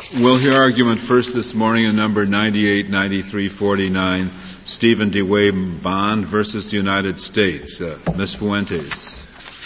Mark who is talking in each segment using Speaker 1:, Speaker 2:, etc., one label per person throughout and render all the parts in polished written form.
Speaker 1: We'll hear argument first this morning in number 98-9349, Stephen DeWay Bond versus the United States. Ms. Fuentes.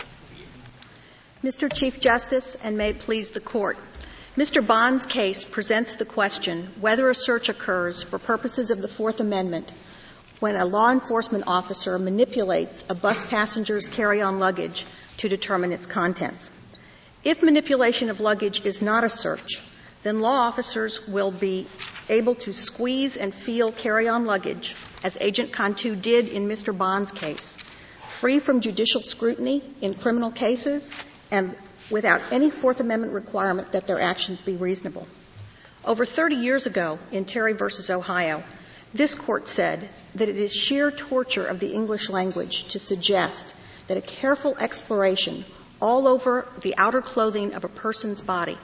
Speaker 2: Mr. Chief Justice, and may it please the Court, Mr. Bond's case presents the question whether a search occurs for purposes of the Fourth Amendment when a law enforcement officer manipulates a bus passenger's carry-on luggage to determine its contents. If manipulation of luggage is not a search, then law officers will be able to squeeze and feel carry-on luggage, as Agent Cantu did in Mr. Bond's case, free from judicial scrutiny in criminal cases and without any Fourth Amendment requirement that their actions be reasonable. Over 30 years ago, in Terry v. Ohio, this Court said that it is sheer torture of the English language to suggest that a careful exploration all over the outer clothing of a person's body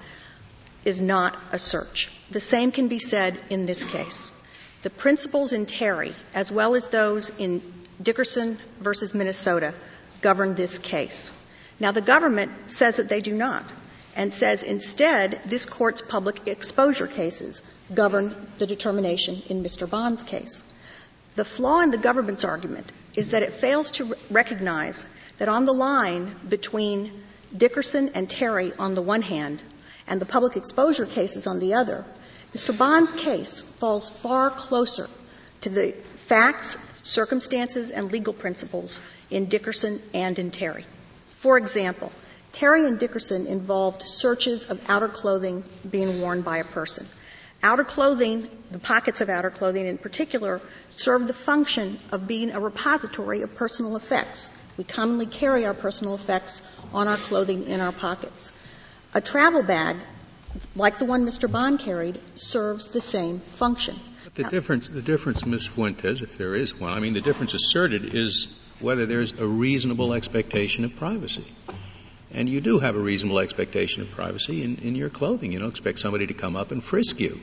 Speaker 2: is not a search. The same can be said in this case. The principles in Terry, as well as those in Dickerson v. Minnesota, govern this case. Now, the government says that they do not, and says instead this Court's public exposure cases govern the determination in Mr. Bond's case. The flaw in the government's argument is that it fails to recognize that on the line between Dickerson and Terry on the one hand and the public exposure cases on the other, Mr. Bond's case falls far closer to the facts, circumstances, and legal principles in Dickerson and in Terry. For example, Terry and Dickerson involved searches of outer clothing being worn by a person. Outer clothing, the pockets of outer clothing in particular, serve the function of being a repository of personal effects. We commonly carry our personal effects on our clothing in our pockets. A travel bag, like the one Mr. Bond carried, serves the same function.
Speaker 3: But the difference, Ms. Fuentes, if there is one, the difference asserted is whether there's a reasonable expectation of privacy. And you do have a reasonable expectation of privacy in your clothing. You don't expect somebody to come up and frisk you.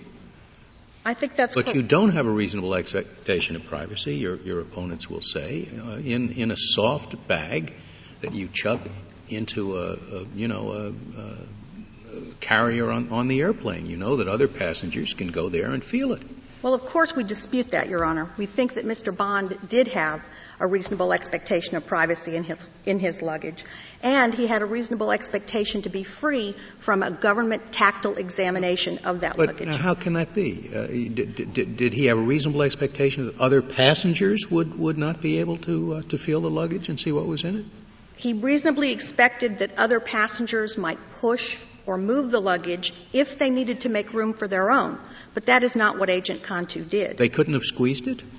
Speaker 2: I think that's
Speaker 3: But you don't have a reasonable expectation of privacy, your opponents will say, in a soft bag that you chuck into a carrier on the airplane. You know that other passengers can go there and feel it.
Speaker 2: Well, of course we dispute that, Your Honor. We think that Mr. Bond did have a reasonable expectation of privacy in his luggage, and he had a reasonable expectation to be free from a government tactile examination of that luggage.
Speaker 3: But now how can that be? Did he have a reasonable expectation that other passengers would not be able to feel the luggage and see what was in it?
Speaker 2: He reasonably expected that other passengers might push or move the luggage if they needed to make room for their own. But that is not what Agent Cantu did.
Speaker 3: They couldn't have squeezed it?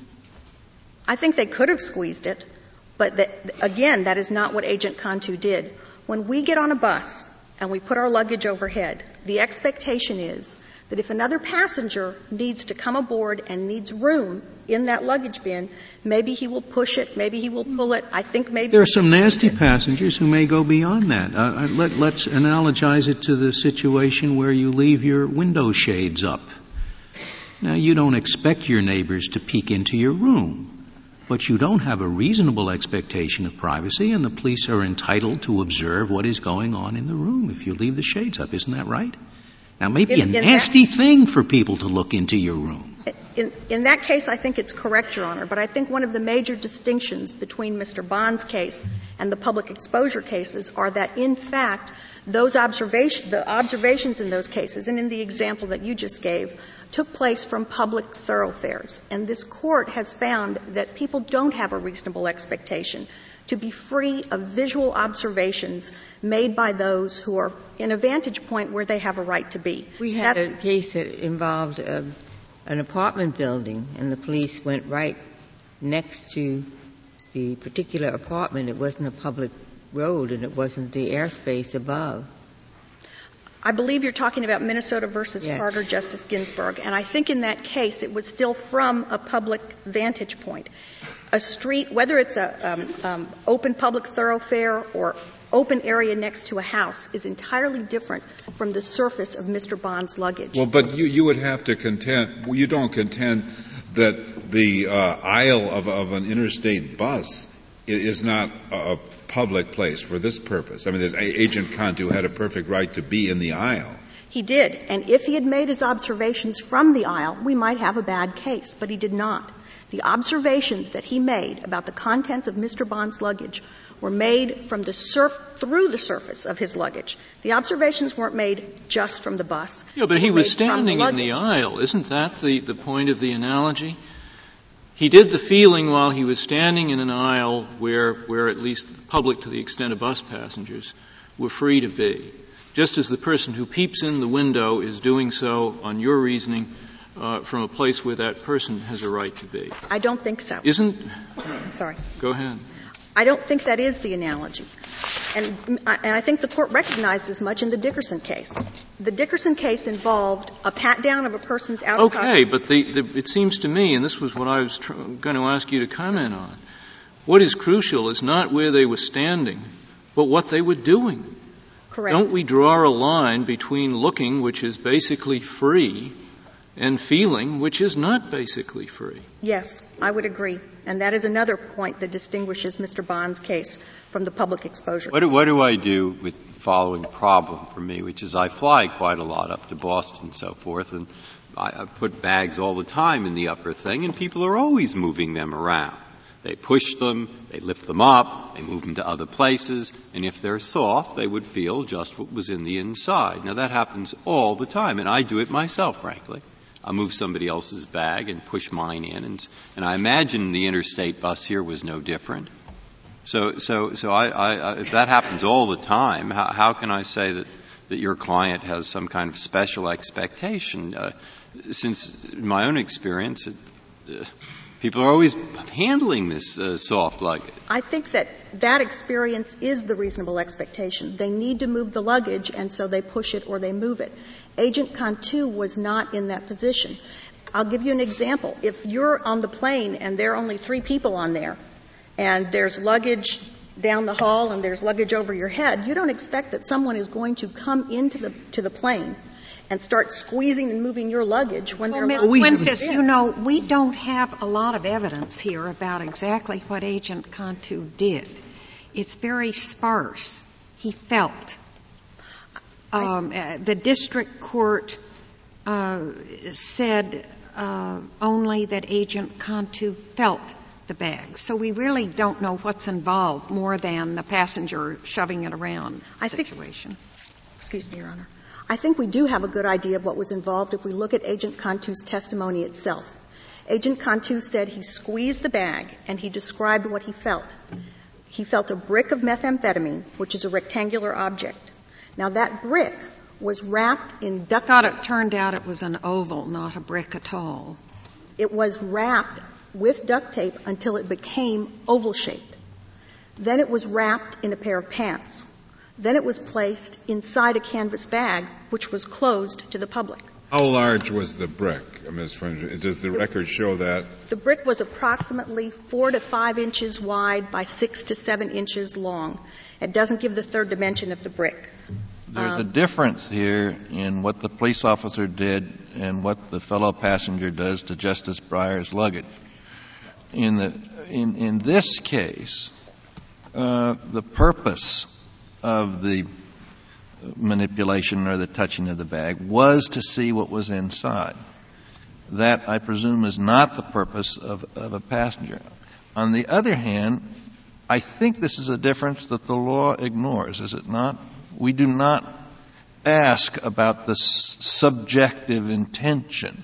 Speaker 2: I think they could have squeezed it, but again, that is not what Agent Cantu did. When we get on a bus and we put our luggage overhead, the expectation is that if another passenger needs to come aboard and needs room in that luggage bin, maybe he will push it, maybe he will pull it. I think maybe
Speaker 3: there are some nasty passengers who may go beyond that. Let's analogize it to the situation where you leave your window shades up. Now, you don't expect your neighbors to peek into your room, but you don't have a reasonable expectation of privacy, and the police are entitled to observe what is going on in the room if you leave the shades up. Isn't that right? Now, maybe a nasty thing for people to look into your room.
Speaker 2: In that case, I think it's correct, Your Honor, but I think one of the major distinctions between Mr. Bond's case and the public exposure cases are that, in fact, the observations in those cases, and in the example that you just gave, took place from public thoroughfares. And this Court has found that people don't have a reasonable expectation to be free of visual observations made by those who are in a vantage point where they have a right to be.
Speaker 4: We had a case that involved an apartment building, and the police went right next to the particular apartment. It wasn't a public road, and it wasn't the airspace above.
Speaker 2: I believe you're talking about Minnesota versus Carter, Justice Ginsburg, and I think in that case it was still from a public vantage point. A street, whether it's a open public thoroughfare or open area next to a house, is entirely different from the surface of Mr. Bond's luggage.
Speaker 1: Well, but you would have to you don't contend that the aisle of an interstate bus is not a public place for this purpose. I mean, that Agent Cantu had a perfect right to be in the aisle.
Speaker 2: He did. And if he had made his observations from the aisle, we might have a bad case, but he did not. The observations that he made about the contents of Mr. Bond's luggage were made from through the surface of his luggage. The observations weren't made just from the bus.
Speaker 3: Yeah, but he was standing in the aisle. Isn't that the point of the analogy? He did the feeling while he was standing in an aisle where at least the public, to the extent of bus passengers, were free to be. Just as the person who peeps in the window is doing so, on your reasoning, from a place where that person has a right to be.
Speaker 2: I don't think so.
Speaker 3: Sorry. Go ahead.
Speaker 2: I don't think that is the analogy. And I think the Court recognized as much in the Dickerson case. The Dickerson case involved a pat-down of a person's outer pockets.
Speaker 3: Okay, but it seems to me, and this was what I was going to ask you to comment on, what is crucial is not where they were standing, but what they were doing.
Speaker 2: Correct.
Speaker 3: Don't we draw a line between looking, which is basically free, and feeling, which is not basically free?
Speaker 2: Yes, I would agree. And that is another point that distinguishes Mr. Bond's case from the public exposure.
Speaker 5: What do I do with the following problem for me, which is I fly quite a lot up to Boston and so forth, and I put bags all the time in the upper thing, and people are always moving them around. They push them, they lift them up, they move them to other places, and if they're soft, they would feel just what was in the inside. Now, that happens all the time, and I do it myself, frankly. I'll move somebody else's bag and push mine in, and I imagine the interstate bus here was no different. So if that happens all the time, how can I say that your client has some kind of special expectation? Since in my own experience, people are always handling this soft luggage.
Speaker 2: I think that experience is the reasonable expectation. They need to move the luggage, and so they push it or they move it. Agent Cantu was not in that position. I'll give you an example. If you're on the plane and there are only 3 people on there, and there's luggage down the hall and there's luggage over your head, you don't expect that someone is going to come into the plane and start squeezing and moving your luggage when they're
Speaker 6: Ms. Fuentes, you know, we don't have a lot of evidence here about exactly what Agent Cantu did. It's very sparse. He felt. The district court said only that Agent Cantu felt the bag. So we really don't know what's involved more than the passenger shoving it around situation.
Speaker 2: Excuse me, Your Honor. I think we do have a good idea of what was involved if we look at Agent Cantu's testimony itself. Agent Cantu said he squeezed the bag and he described what he felt. He felt a brick of methamphetamine, which is a rectangular object. Now, that brick was wrapped in duct tape.
Speaker 6: I thought it turned out it was an oval, not a brick at all.
Speaker 2: It was wrapped with duct tape until it became oval-shaped. Then it was wrapped in a pair of pants. Then it was placed inside a canvas bag, which was closed to the public.
Speaker 1: How large was the brick, Ms. Fuentes? Does the record show that?
Speaker 2: The brick was approximately 4 to 5 inches wide by 6 to 7 inches long. It doesn't give the third dimension of the brick.
Speaker 7: There's a difference here in what the police officer did and what the fellow passenger does to Justice Breyer's luggage. In this case, the purpose of the manipulation or the touching of the bag was to see what was inside. That, I presume, is not the purpose of a passenger. On the other hand, I think this is a difference that the law ignores, is it not? We do not ask about the subjective intention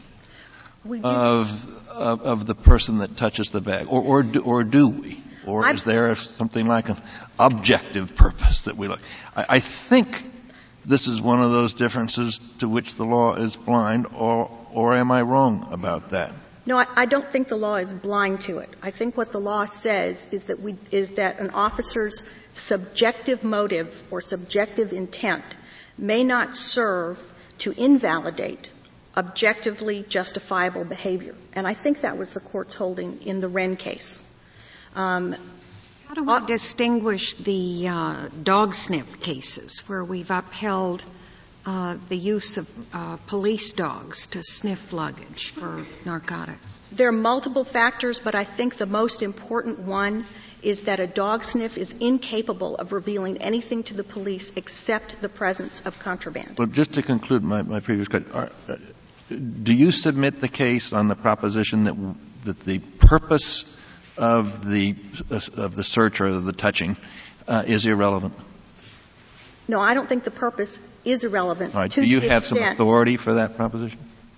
Speaker 7: of the person that touches the bag, or do we? Or is there something like an objective purpose that we look? I think this is one of those differences to which the law is blind, or am I wrong about that?
Speaker 2: No, I don't think the law is blind to it. I think what the law says is that an officer's subjective motive or subjective intent may not serve to invalidate objectively justifiable behavior. And I think that was the Court's holding in the Wren case.
Speaker 6: How do we distinguish the dog sniff cases where we've upheld the use of police dogs to sniff luggage for narcotics?
Speaker 2: There are multiple factors, but I think the most important one is that a dog sniff is incapable of revealing anything to the police except the presence of contraband.
Speaker 7: Well, just to conclude my previous question, do you submit the case on the proposition that the purpose of the search or the touching is irrelevant?
Speaker 2: No, I don't think the purpose is irrelevant.
Speaker 7: All right. Do you have some authority for that proposition?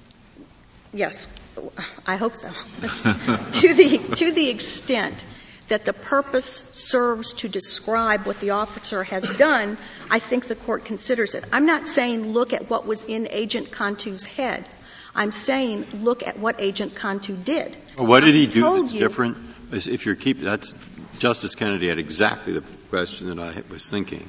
Speaker 2: Yes, I hope so. To the extent that the purpose serves to describe what the officer has done, I think the court considers it. I'm not saying look at what was in Agent Cantu's head. I'm saying look at what Agent Cantu did.
Speaker 5: Well, what did he do that's different? If you're that's Justice Kennedy had exactly the question that I was thinking.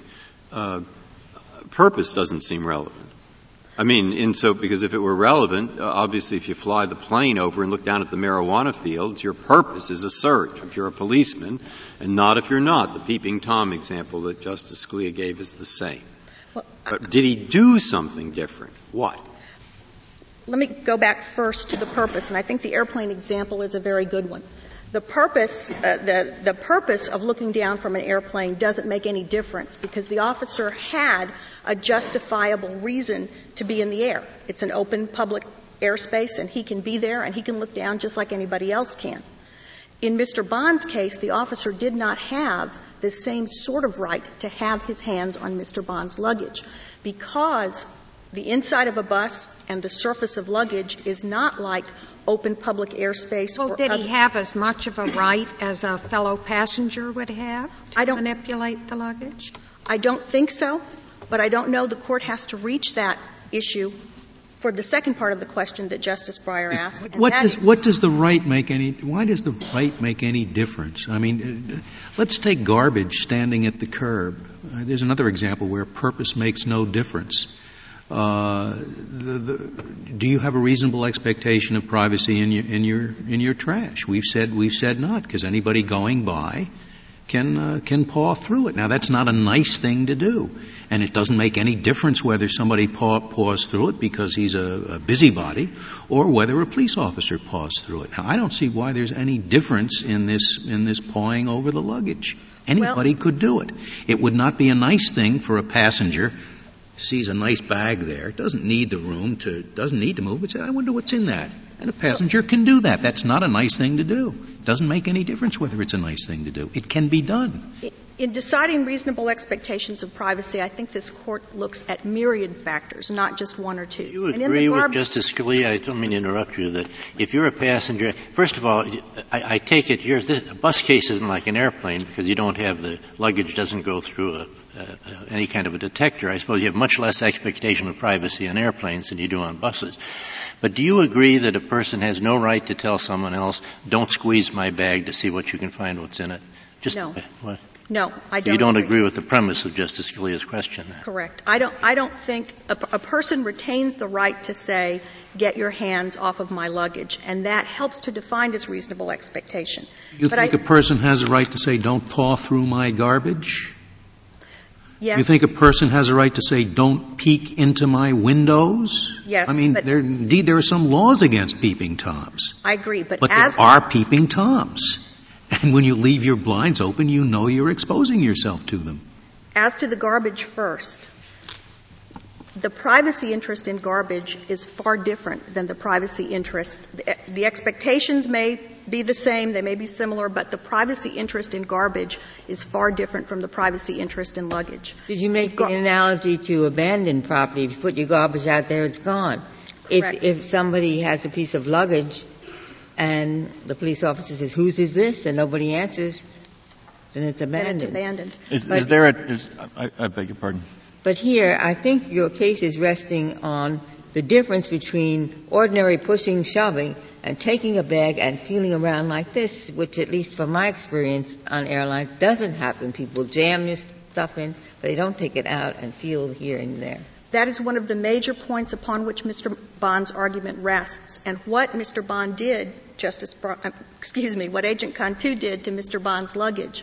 Speaker 5: Purpose doesn't seem relevant. I mean, because if it were relevant, obviously if you fly the plane over and look down at the marijuana fields, your purpose is a search if you're a policeman, and not if you're not. The Peeping Tom example that Justice Scalia gave is the same.
Speaker 2: Well,
Speaker 5: but did he do something different? What?
Speaker 2: Let me go back first to the purpose, and I think the airplane example is a very good one. The purpose, the purpose of looking down from an airplane doesn't make any difference because the officer had a justifiable reason to be in the air. It's an open public airspace, and he can be there, and he can look down just like anybody else can. In Mr. Bond's case, the officer did not have the same sort of right to have his hands on Mr. Bond's luggage because the inside of a bus and the surface of luggage is not like open public airspace.
Speaker 6: Well, did he have as much of a right as a fellow passenger would have to manipulate the luggage?
Speaker 2: I don't think so, but I don't know the court has to reach that issue for the second part of the question that Justice Breyer asked.
Speaker 3: Why does the right make any difference? I mean, let's take garbage standing at the curb. There's another example where purpose makes no difference. Do you have a reasonable expectation of privacy in your trash? We've said not, because anybody going by can paw through it. Now, that's not a nice thing to do, and it doesn't make any difference whether somebody paws through it because he's a busybody or whether a police officer paws through it. Now, I don't see why there's any difference in this pawing over the luggage. Anybody could do it. It would not be a nice thing for a passenger sees a nice bag there, doesn't need to move, but says, I wonder what's in that. And a passenger can do that. That's not a nice thing to do. It doesn't make any difference whether it's a nice thing to do. It can be done.
Speaker 2: In deciding reasonable expectations of privacy, I think this Court looks at myriad factors, not just one or two.
Speaker 8: You agree with Justice Scalia, I don't mean to interrupt you, that if you're a passenger, first of all, I take it a bus case isn't like an airplane because you don't have the luggage doesn't go through any kind of a detector. I suppose you have much less expectation of privacy on airplanes than you do on buses. But do you agree that a person has no right to tell someone else, don't squeeze my bag to see what you can find what's in it?
Speaker 2: No.
Speaker 8: What?
Speaker 2: No, I don't.
Speaker 8: You don't agree with the premise of Justice Scalia's question, then?
Speaker 2: Correct. I don't think a person retains the right to say, get your hands off of my luggage, and that helps to define his reasonable expectation.
Speaker 3: You think a person has a right to say, don't paw through my garbage?
Speaker 2: Yes.
Speaker 3: You think a person has a right to say, don't peek into my windows?
Speaker 2: Yes.
Speaker 3: I mean, there are some laws against peeping Toms.
Speaker 2: I agree, but
Speaker 3: there are peeping Toms. And when you leave your blinds open, you know you're exposing yourself to them.
Speaker 2: As to the garbage first, the privacy interest in garbage is far different than the privacy interest. The expectations may be the same, they may be similar, but the privacy interest in garbage is far different from the privacy interest in luggage.
Speaker 4: Did you make the analogy to abandoned property? If you put your garbage out there, it's gone. If somebody has a piece of luggage and the police officer says, whose is this? And nobody answers, then it's abandoned.
Speaker 2: Then it's abandoned.
Speaker 7: I beg your pardon.
Speaker 4: But here, I think your case is resting on the difference between ordinary pushing, shoving, and taking a bag and feeling around like this, which at least from my experience on airlines doesn't happen. People jam your stuff in, but they don't take it out and feel here and there.
Speaker 2: That is one of the major points upon which Mr. Bond's argument rests. And what Mr. Bond did, what Agent Cantu did to Mr. Bond's luggage,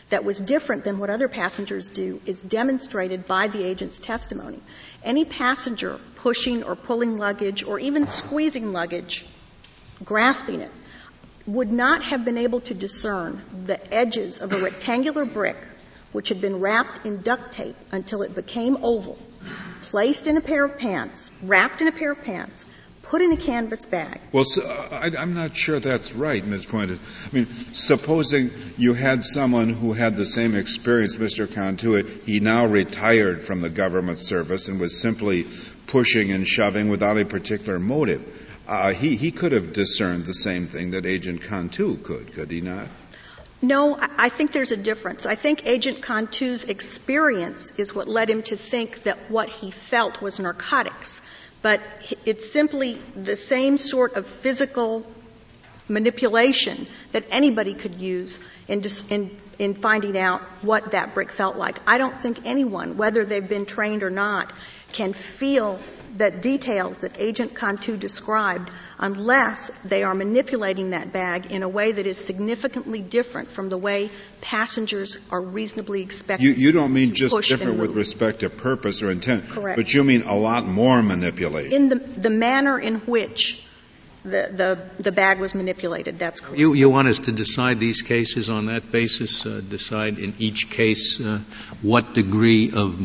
Speaker 2: that was different than what other passengers do is demonstrated by the agent's testimony. Any passenger pushing or pulling luggage or even squeezing luggage, grasping it, would not have been able to discern the edges of a rectangular brick which had been wrapped in duct tape until it became oval, placed in a pair of pants, wrapped in a pair of pants, put in a canvas bag.
Speaker 1: Well, I'm not sure that's right, Ms. Fuentes. I mean, supposing you had someone who had the same experience, Mr. Cantu, he now retired from the government service and was simply pushing and shoving without a particular motive. He could have discerned the same thing that Agent Cantu could he not?
Speaker 2: No, I think there's a difference. I think Agent Cantu's experience is what led him to think that what he felt was narcotics. But it's simply the same sort of physical manipulation that anybody could use in finding out what that brick felt like. I don't think anyone, whether they've been trained or not, can feel the details that Agent Cantu described unless they are manipulating that bag in a way that is significantly different from the way passengers are reasonably expected.
Speaker 1: You don't mean just different with respect to purpose or intent.
Speaker 2: Correct.
Speaker 1: But you mean a lot more manipulated.
Speaker 2: In the manner in which the bag was manipulated, that's correct.
Speaker 3: You want us to decide these cases on that basis, decide in each case what degree of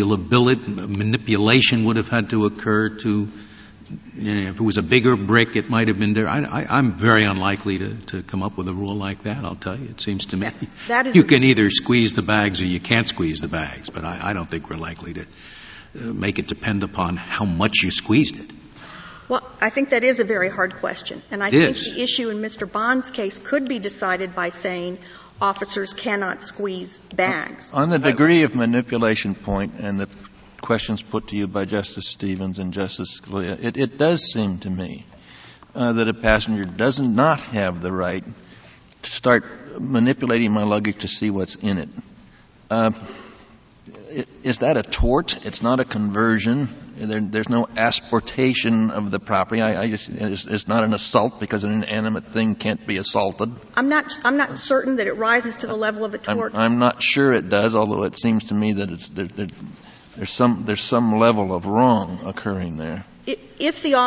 Speaker 3: manipulation would have had to occur to, if it was a bigger brick, it might have been there. I'm very unlikely to come up with a rule like that, I'll tell you. It seems to me you can either squeeze the bags or you can't squeeze the bags, but I don't think we're likely to make it depend upon how much you squeezed it.
Speaker 2: Well, I think that is a very hard question. And I think the issue in Mr. Bond's case could be decided by saying officers cannot squeeze bags.
Speaker 7: On the degree of manipulation point and the questions put to you by Justice Stevens and Justice Scalia, it does seem to me that a passenger does not have the right to start manipulating my luggage to see what's in it. Is that a tort? It's not a conversion. There's no asportation of the property. It's not an assault because an inanimate thing can't be assaulted.
Speaker 2: I'm not certain that it rises to the level of a tort.
Speaker 7: I'm not sure it does, although it seems to me that there's some level of wrong occurring there.
Speaker 2: If the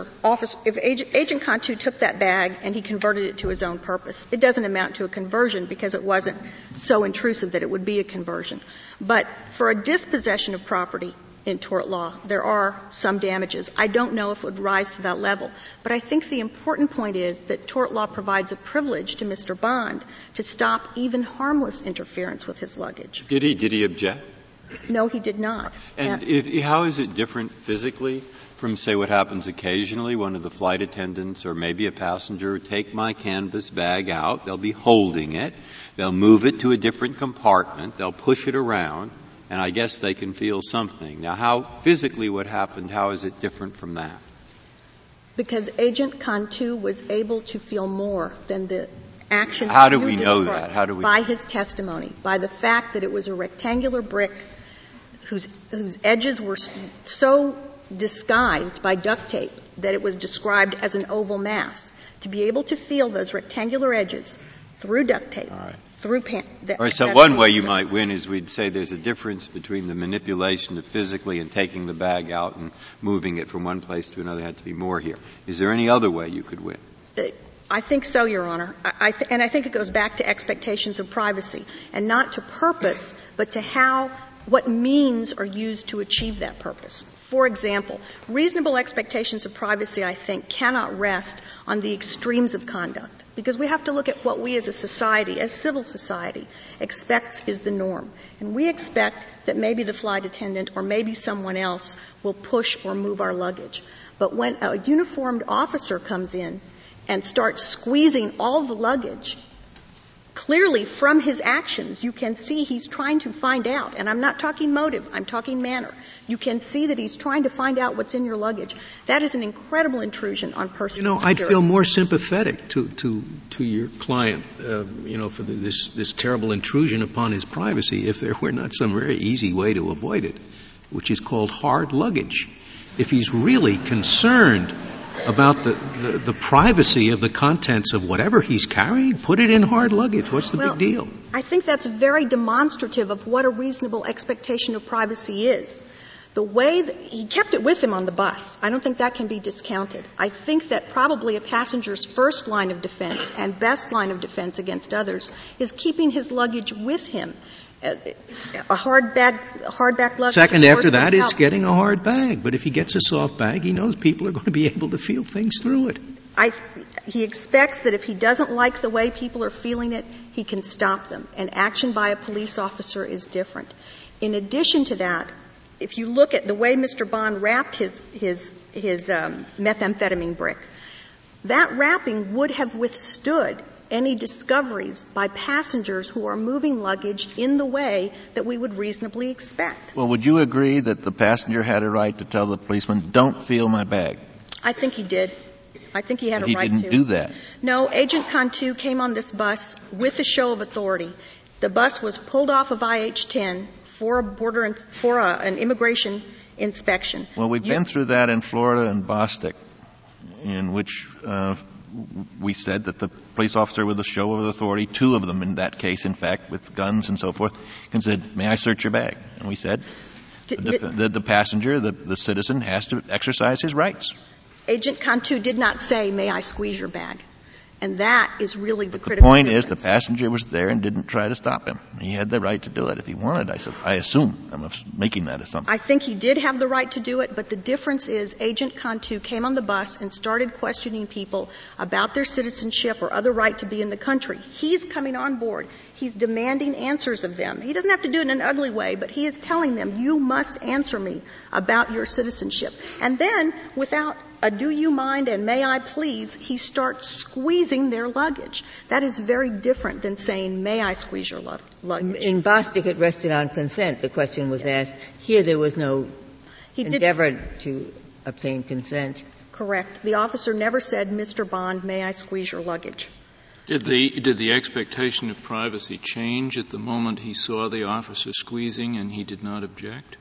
Speaker 2: if Agent Cantu took that bag and he converted it to his own purpose, it doesn't amount to a conversion because it wasn't so intrusive that it would be a conversion. But for a dispossession of property in tort law, there are some damages. I don't know if it would rise to that level. But I think the important point is that tort law provides a privilege to Mr. Bond to stop even harmless interference with his luggage.
Speaker 5: Did he object?
Speaker 2: No, he did not.
Speaker 5: And how is it different physically from, say, what happens occasionally? One of the flight attendants or maybe a passenger take my canvas bag out. They'll be holding it. They'll move it to a different compartment. They'll push it around. And I guess they can feel something. Now, how physically what happened, how is it different from that?
Speaker 2: Because Agent Cantu was able to feel more than the action.
Speaker 5: How do we know that? How do we?
Speaker 2: By his testimony, by the fact that it was a rectangular brick whose edges were so disguised by duct tape that it was described as an oval mass. To be able to feel those rectangular edges through duct tape, through pants.
Speaker 5: All right, so one way you might win is we'd say there's a difference between the manipulation of physically and taking the bag out and moving it from one place to another. There had to be more here. Is there any other way you could win?
Speaker 2: I think so, Your Honor. And I think it goes back to expectations of privacy, and not to purpose, but to what means are used to achieve that purpose. For example, reasonable expectations of privacy, I think, cannot rest on the extremes of conduct, because we have to look at what we as a society, as civil society, expects is the norm. And we expect that maybe the flight attendant or maybe someone else will push or move our luggage. But when a uniformed officer comes in and starts squeezing all the luggage, clearly from his actions, you can see he's trying to find out. And I'm not talking motive, I'm talking manner. You can see that he's trying to find out what's in your luggage. That is an incredible intrusion on personal security.
Speaker 3: I'd feel more sympathetic to your client, for this terrible intrusion upon his privacy if there were not some very easy way to avoid it, which is called hard luggage. If he's really concerned about the privacy of the contents of whatever he's carrying. Put it in hard luggage. What's the big deal?
Speaker 2: I think that's very demonstrative of what a reasonable expectation of privacy is. The way that he kept it with him on the bus, I don't think that can be discounted. I think that probably a passenger's first line of defense and best line of defense against others is keeping his luggage with him. A hardback luggage.
Speaker 3: Second after that is getting a hard bag. But if he gets a soft bag, he knows people are going to be able to feel things through it.
Speaker 2: He expects that if he doesn't like the way people are feeling it, he can stop them. And action by a police officer is different. In addition to that, if you look at the way Mr. Bond wrapped his methamphetamine brick, that wrapping would have withstood any discoveries by passengers who are moving luggage in the way that we would reasonably expect.
Speaker 7: Well, would you agree that the passenger had a right to tell the policeman, don't feel my bag?
Speaker 2: I think he did. I think he had a right to.
Speaker 7: He didn't do that.
Speaker 2: No, Agent Cantu came on this bus with a show of authority. The bus was pulled off of IH-10 for an immigration inspection.
Speaker 7: Well, we've been through that in Florida and Bostic, in which we said that the police officer with a show of authority, two of them in that case, in fact, with guns and so forth, and said, may I search your bag? And we said the passenger, the citizen, has to exercise his rights.
Speaker 2: Agent Cantu did not say, may I squeeze your bag? And that is really the critical
Speaker 7: point
Speaker 2: difference.
Speaker 7: is the passenger was there and didn't try to stop him. He had the right to do it if he wanted. I assume. I'm making that assumption.
Speaker 2: I think he did have the right to do it, but the difference is Agent Cantu came on the bus and started questioning people about their citizenship or other right to be in the country. He's coming on board. He's demanding answers of them. He doesn't have to do it in an ugly way, but he is telling them, you must answer me about your citizenship. And then, without a do you mind and may I please, he starts squeezing their luggage. That is very different than saying, may I squeeze your luggage.
Speaker 4: In Bostic, it rested on consent. The question was asked. Here, there was no endeavor to obtain consent.
Speaker 2: Correct. The officer never said, Mr. Bond, may I squeeze your luggage.
Speaker 9: Did the expectation of privacy change at the moment he saw the officer squeezing and he did not object?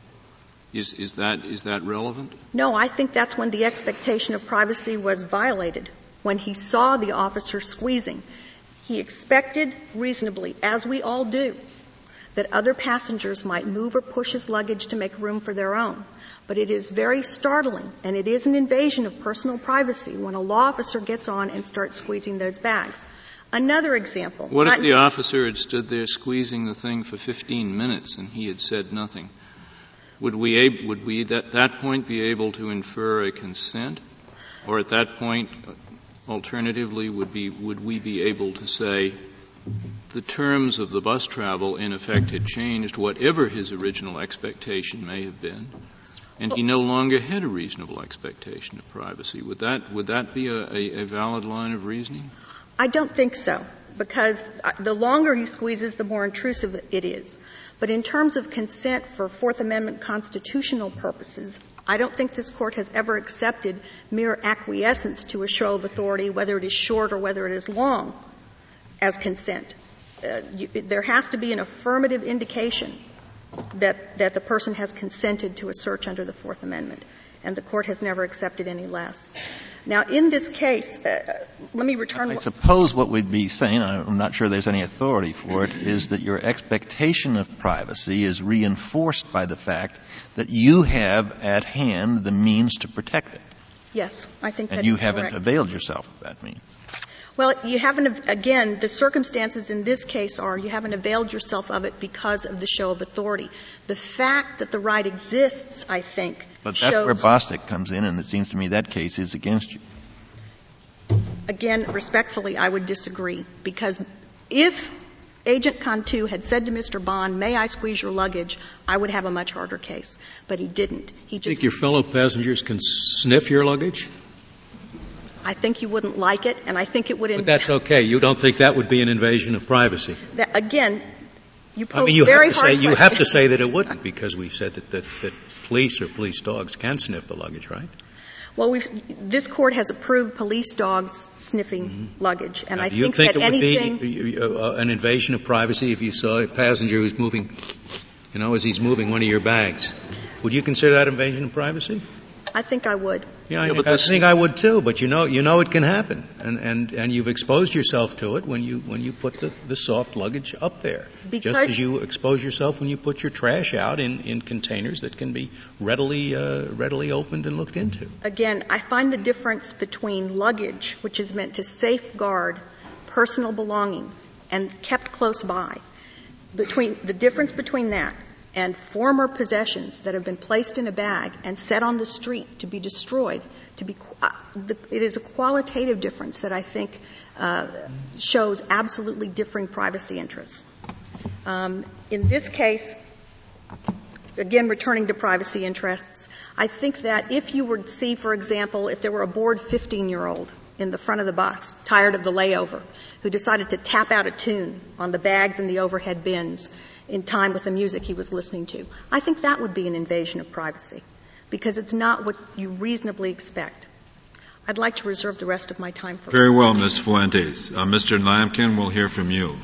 Speaker 9: Is that relevant?
Speaker 2: No, I think that's when the expectation of privacy was violated, when he saw the officer squeezing. He expected reasonably, as we all do, that other passengers might move or push his luggage to make room for their own. But it is very startling, and it is an invasion of personal privacy when a law officer gets on and starts squeezing those bags. Another example.
Speaker 9: What if the officer had stood there squeezing the thing for 15 minutes and he had said nothing? Would we at that point be able to infer a consent? Or at that point, alternatively, would we be able to say the terms of the bus travel in effect had changed, whatever his original expectation may have been, and he no longer had a reasonable expectation of privacy? Would that be a valid line of reasoning?
Speaker 2: I don't think so, because the longer he squeezes, the more intrusive it is. But in terms of consent for Fourth Amendment constitutional purposes, I don't think this Court has ever accepted mere acquiescence to a show of authority, whether it is short or whether it is long, as consent. There has to be an affirmative indication that the person has consented to a search under the Fourth Amendment, and the Court has never accepted any less. Now, in this case, let me return.
Speaker 7: I suppose what we'd be saying, I'm not sure there's any authority for it, is that your expectation of privacy is reinforced by the fact that you have at hand the means to protect it.
Speaker 2: Yes, I think that is correct.
Speaker 7: And you haven't availed yourself of that means.
Speaker 2: Well, you haven't, again, the circumstances in this case are you haven't availed yourself of it because of the show of authority. The fact that the right exists, I think,
Speaker 7: but that's where Bostic comes in, and it seems to me that case is against you.
Speaker 2: Again, respectfully, I would disagree, because if Agent Cantu had said to Mr. Bond, may I squeeze your luggage, I would have a much harder case. But he didn't. He just.
Speaker 3: Think your fellow passengers can sniff your luggage?
Speaker 2: I think you wouldn't like it, and I think it would.
Speaker 3: But that's okay. You don't think that would be an invasion of privacy?
Speaker 2: Again, you pose
Speaker 3: you
Speaker 2: very
Speaker 3: have to
Speaker 2: hard
Speaker 3: say
Speaker 2: questions.
Speaker 3: you have to say that it wouldn't, because we've said that police or police dogs can sniff the luggage, right?
Speaker 2: Well, this Court has approved police dogs sniffing luggage, and I think that anything.
Speaker 3: Do you think it would be an invasion of privacy if you saw a passenger who's moving, as he's moving one of your bags? Would you consider that invasion of privacy?
Speaker 2: I think I would.
Speaker 3: Yeah, I think I would too, but you know it can happen. And you've exposed yourself to it when you put the soft luggage up there. Just as you expose yourself when you put your trash out in containers that can be readily opened and looked into.
Speaker 2: Again, I find the difference between luggage, which is meant to safeguard personal belongings and kept close by, the difference between that and former possessions that have been placed in a bag and set on the street to be destroyed, it is a qualitative difference that I think shows absolutely differing privacy interests. In this case, again, returning to privacy interests, I think that if you were to see, for example, if there were a bored 15-year-old in the front of the bus, tired of the layover, who decided to tap out a tune on the bags in the overhead bins in time with the music he was listening to, I think that would be an invasion of privacy, because it's not what you reasonably expect. I'd like to reserve the rest of my time for
Speaker 1: Very well, Ms. Fuentes. Mr. Lamkin, we'll hear from you.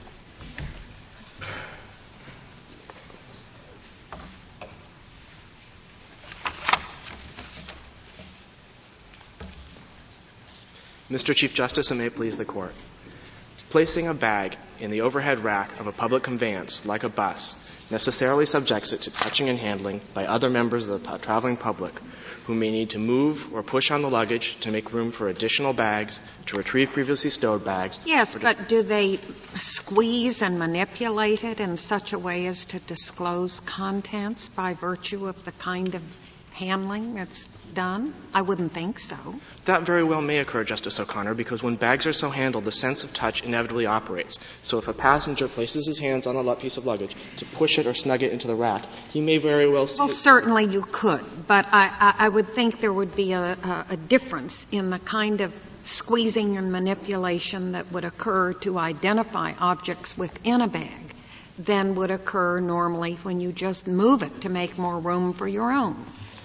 Speaker 10: Mr. Chief Justice, and may it please the Court. Placing a bag in the overhead rack of a public conveyance, like a bus, necessarily subjects it to touching and handling by other members of the traveling public who may need to move or push on the luggage to make room for additional bags, to retrieve previously stowed bags.
Speaker 6: Yes, but do they squeeze and manipulate it in such a way as to disclose contents by virtue of the kind of handling that's done? I wouldn't think so.
Speaker 10: That very well may occur, Justice O'Connor, because when bags are so handled, the sense of touch inevitably operates. So if a passenger places his hands on a piece of luggage to push it or snug it into the rack, he may very well see.
Speaker 6: Well, certainly you could, but I would think there would be a difference in the kind of squeezing and manipulation that would occur to identify objects within a bag than would occur normally when you just move it to make more room for your own.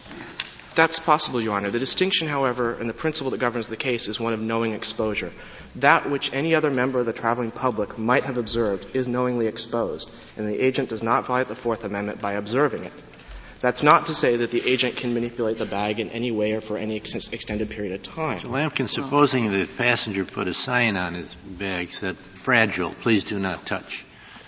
Speaker 10: That's possible, Your Honor. The distinction, however, and the principle that governs the case is one of knowing exposure. That which any other member of the traveling public might have observed is knowingly exposed, and the agent does not violate the Fourth Amendment by observing it. That's not to say that the agent can manipulate the bag in any way or for any extended period of time.
Speaker 8: Mr. Lampkin, supposing the passenger put a sign on his bag said, "Fragile, please do not touch."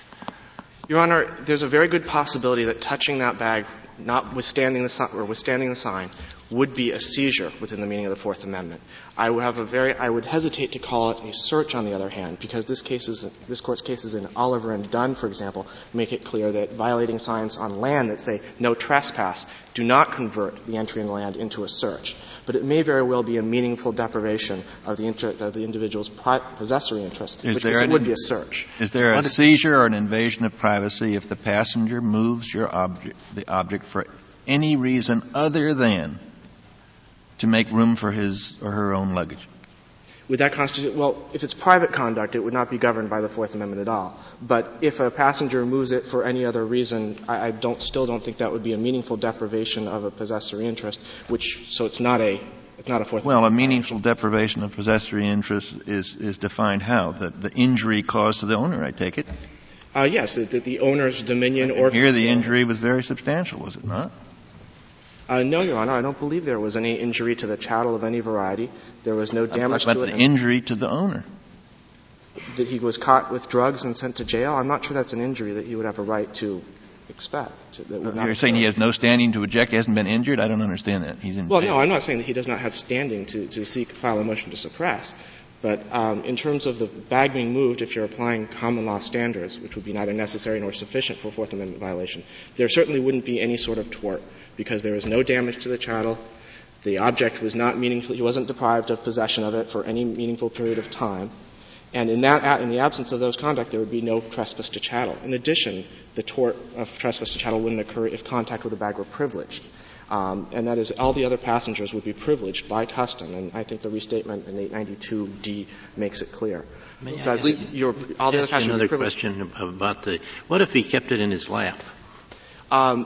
Speaker 10: Your Honor, there's a very good possibility that touching that bag, notwithstanding the sign, would be a seizure within the meaning of the Fourth Amendment. I would hesitate to call it a search, on the other hand, because this Court's cases in Oliver and Dunn, for example, make it clear that violating signs on land that say no trespass do not convert the entry in land into a search. But it may very well be a meaningful deprivation of the individual's possessory interest, which would be a search.
Speaker 7: Is there a seizure or an invasion of privacy if the passenger moves the object for any reason other than to make room for his or her own luggage?
Speaker 10: Would that constitute — well, if it's private conduct, it would not be governed by the Fourth Amendment at all. But if a passenger moves it for any other reason, I still don't think that would be a meaningful deprivation of a possessory interest, so it's not a Fourth Amendment.
Speaker 7: Well, a meaningful deprivation of possessory interest is defined how? The injury caused to the owner, I take it?
Speaker 10: Yes, that the owner's dominion or —
Speaker 7: Here the injury was very substantial, was it not?
Speaker 10: No, Your Honor, I don't believe there was any injury to the chattel of any variety. There was no damage to it.
Speaker 7: But the injury to the owner.
Speaker 10: That he was caught with drugs and sent to jail? I'm not sure that's an injury that he would have a right to expect.
Speaker 7: You're saying he has no standing to object, he hasn't been injured? I don't understand that. He's in jail.
Speaker 10: No, I'm not saying that he does not have standing to file a motion to suppress. But in terms of the bag being moved, if you're applying common law standards, which would be neither necessary nor sufficient for a Fourth Amendment violation, there certainly wouldn't be any sort of tort, because there was no damage to the chattel. The object was not meaningful. He wasn't deprived of possession of it for any meaningful period of time. And in the absence of those conduct, there would be no trespass to chattel. In addition, the tort of trespass to chattel wouldn't occur if contact with the bag were privileged. And that is, all the other passengers would be privileged by custom, and I think the restatement in 892D makes it clear.
Speaker 8: May I ask another question about what if he kept it in his lap?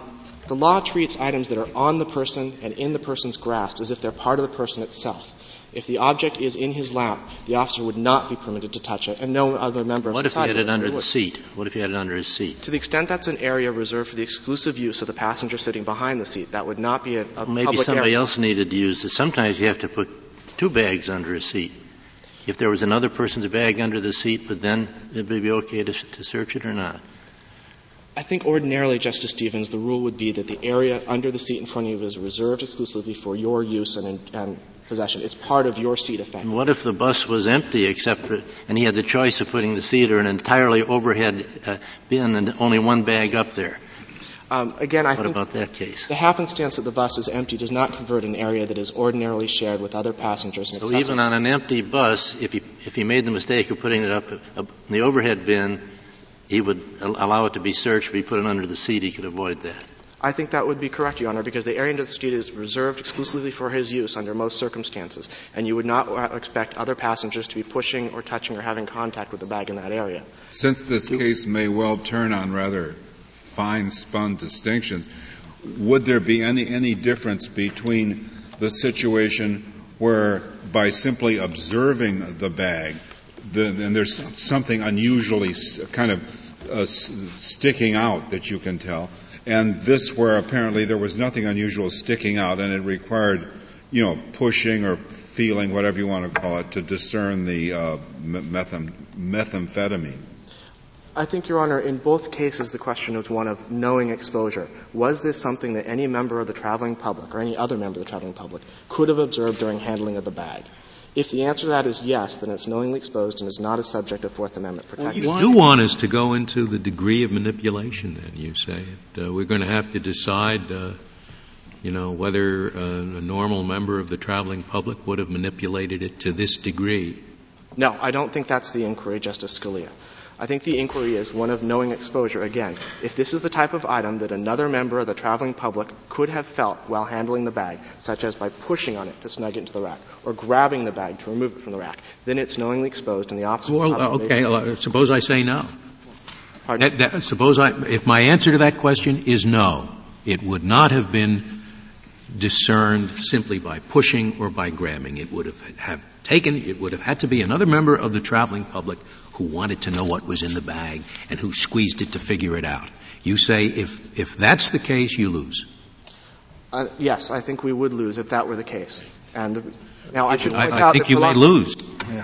Speaker 10: The law treats items that are on the person and in the person's grasp as if they're part of the person itself. If the object is in his lap, the officer would not be permitted to touch it, and no other member of society.
Speaker 8: What if he had it under the seat? What if he had it under his seat?
Speaker 10: To the extent that's an area reserved for the exclusive use of the passenger sitting behind the seat, that would not be a
Speaker 8: maybe
Speaker 10: public
Speaker 8: somebody
Speaker 10: area.
Speaker 8: else needed to use it. Sometimes you have to put 2 bags under a seat. If there was another person's bag under the seat, but then it would be okay to search it or not?
Speaker 10: I think ordinarily, Justice Stevens, the rule would be that the area under the seat in front of you is reserved exclusively for your use and possession. It's part of your seat effect.
Speaker 8: And what if the bus was empty and he had the choice of putting the seat or an entirely overhead bin and only one bag up there?
Speaker 10: Again, I
Speaker 8: what
Speaker 10: think
Speaker 8: about that case?
Speaker 10: The happenstance that the bus is empty does not convert an area that is ordinarily shared with other passengers.
Speaker 8: So even on an empty bus, if he made the mistake of putting it up in the overhead bin, he would allow it to be searched, but he put it under the seat, he could avoid that.
Speaker 10: I think that would be correct, Your Honor, because the area under the seat is reserved exclusively for his use under most circumstances, and you would not expect other passengers to be pushing or touching or having contact with the bag in that area.
Speaker 1: Since this case may well turn on rather fine-spun distinctions, would there be any difference between the situation where by simply observing the bag, and there's something unusually kind of sticking out that you can tell, and this where apparently there was nothing unusual sticking out and it required, pushing or feeling, whatever you want to call it, to discern the methamphetamine?
Speaker 10: I think, Your Honor, in both cases the question was one of knowing exposure. Was this something that any member of the traveling public or any other member of the traveling public could have observed during handling of the bag? If the answer to that is yes, then it's knowingly exposed and is not a subject of Fourth Amendment protection.
Speaker 3: Well, you do want us to go into the degree of manipulation, then, you say. We're going to have to decide, whether a normal member of the traveling public would have manipulated it to this degree.
Speaker 10: No, I don't think that's the inquiry, Justice Scalia. I think the inquiry is one of knowing exposure. Again, if this is the type of item that another member of the traveling public could have felt while handling the bag, such as by pushing on it to snug it into the rack or grabbing the bag to remove it from the rack, then it's knowingly exposed and the officer
Speaker 3: suppose I say no.
Speaker 10: Pardon?
Speaker 3: If my answer to that question is no, it would not have been discerned simply by pushing or by grabbing. It would have had to be another member of the traveling public who wanted to know what was in the bag and who squeezed it to figure it out. You say if that's the case, you lose.
Speaker 10: Yes, I think we would lose if that were the case. And now
Speaker 3: I think you may lose.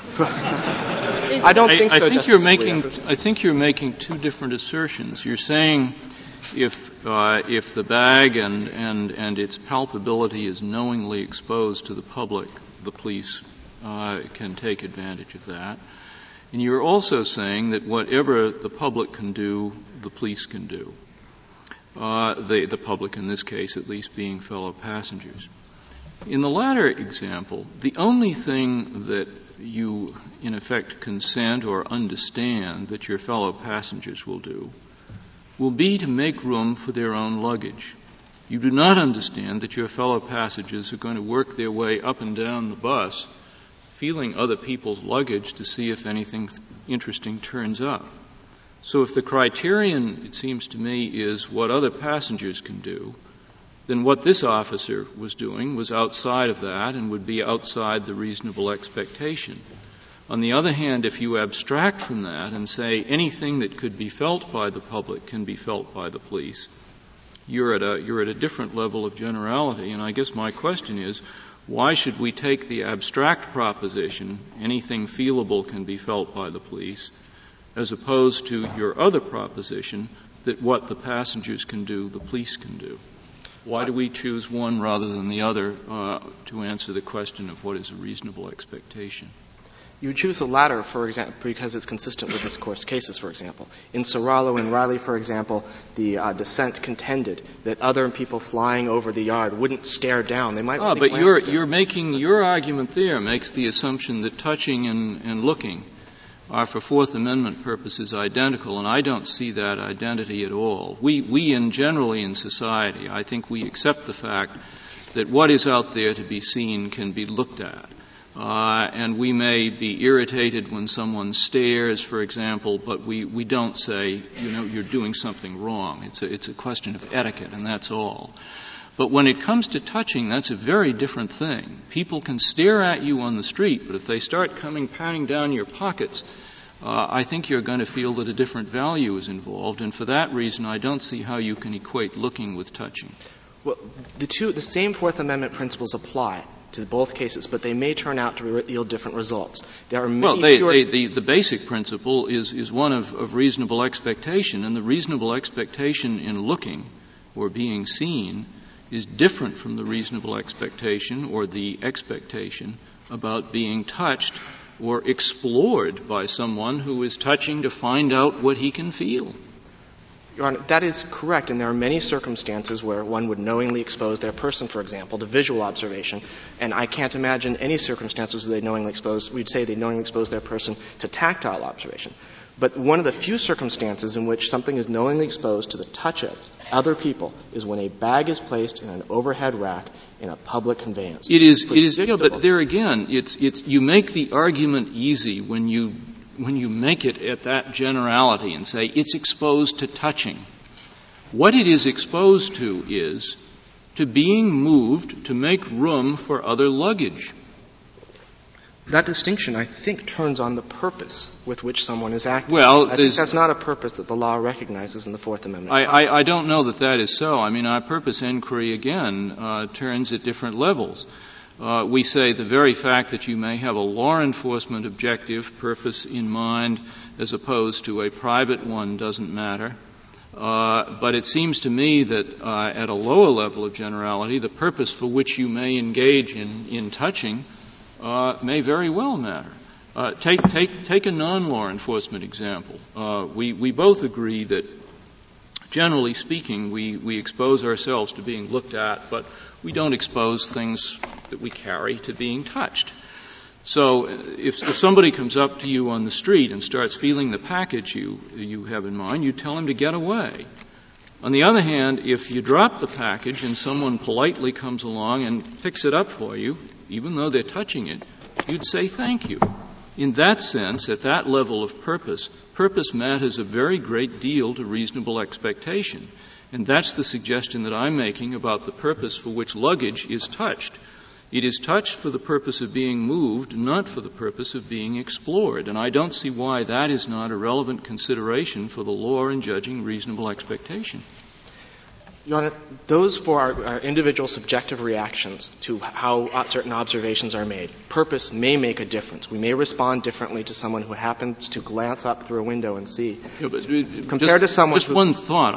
Speaker 10: I don't think so, Justice
Speaker 9: Scalia. I think you're making two different assertions. You're saying if the bag and its palpability is knowingly exposed to the public, the police can take advantage of that. And you're also saying that whatever the public can do, the police can do. The public in this case at least being fellow passengers. In the latter example, the only thing that you in effect consent or understand that your fellow passengers will do will be to make room for their own luggage. You do not understand that your fellow passengers are going to work their way up and down the bus feeling other people's luggage to see if anything interesting turns up. So if the criterion, it seems to me, is what other passengers can do, then what this officer was doing was outside of that and would be outside the reasonable expectation. On the other hand, if you abstract from that and say anything that could be felt by the public can be felt by the police, you're at a different level of generality. And I guess my question is, why should we take the abstract proposition, anything feelable can be felt by the police, as opposed to your other proposition that what the passengers can do, the police can do? Why do we choose one rather than the other to answer the question of what is a reasonable expectation?
Speaker 10: You choose the latter, for example, because it's consistent with this Court's cases, for example. In Serralo and Riley, for example, the dissent contended that other people flying over the yard wouldn't stare down. They might want to glance
Speaker 9: but you're making your argument there makes the assumption that touching and looking are for Fourth Amendment purposes identical, and I don't see that identity at all. We generally in society, I think we accept the fact that what is out there to be seen can be looked at. And we may be irritated when someone stares, for example, but we don't say, you're doing something wrong. It's a question of etiquette, and that's all. But when it comes to touching, that's a very different thing. People can stare at you on the street, but if they start patting down your pockets, I think you're going to feel that a different value is involved. And for that reason, I don't see how you can equate looking with touching.
Speaker 10: Well, the same Fourth Amendment principles apply to both cases, but they may turn out to yield different results. There are many
Speaker 9: the basic principle is one of reasonable expectation, and the reasonable expectation in looking or being seen is different from the reasonable expectation or the expectation about being touched or explored by someone who is touching to find out what he can feel.
Speaker 10: Your Honor, that is correct, and there are many circumstances where one would knowingly expose their person, for example, to visual observation, and I can't imagine any circumstances where we'd say they knowingly expose their person to tactile observation. But one of the few circumstances in which something is knowingly exposed to the touch of other people is when a bag is placed in an overhead rack in a public conveyance.
Speaker 9: It is, but there again, you make the argument easy when you make it at that generality and say it's exposed to touching. What it is exposed to is to being moved to make room for other luggage.
Speaker 10: That distinction, I think, turns on the purpose with which someone is acting.
Speaker 9: Well,
Speaker 10: I think that's not a purpose that the law recognizes in the Fourth Amendment.
Speaker 9: I don't know that is so. I mean, our purpose inquiry, again, turns at different levels. We say the very fact that you may have a law enforcement objective purpose in mind as opposed to a private one doesn't matter. But it seems to me that at a lower level of generality, the purpose for which you may engage in touching may very well matter. Take a non-law enforcement example. We both agree that, generally speaking, we expose ourselves to being looked at, but we don't expose things that we carry to being touched. So if somebody comes up to you on the street and starts feeling the package you have in mind, you tell him to get away. On the other hand, if you drop the package and someone politely comes along and picks it up for you, even though they're touching it, you'd say thank you. In that sense, at that level of purpose matters a very great deal to reasonable expectation. And that's the suggestion that I'm making about the purpose for which luggage is touched. It is touched for the purpose of being moved, not for the purpose of being explored. And I don't see why that is not a relevant consideration for the law in judging reasonable expectation.
Speaker 10: Your Honor, those four are individual subjective reactions to how certain observations are made. Purpose may make a difference. We may respond differently to someone who happens to glance up through a window and see.
Speaker 9: Yeah, but
Speaker 10: compared to someone
Speaker 9: just one thought.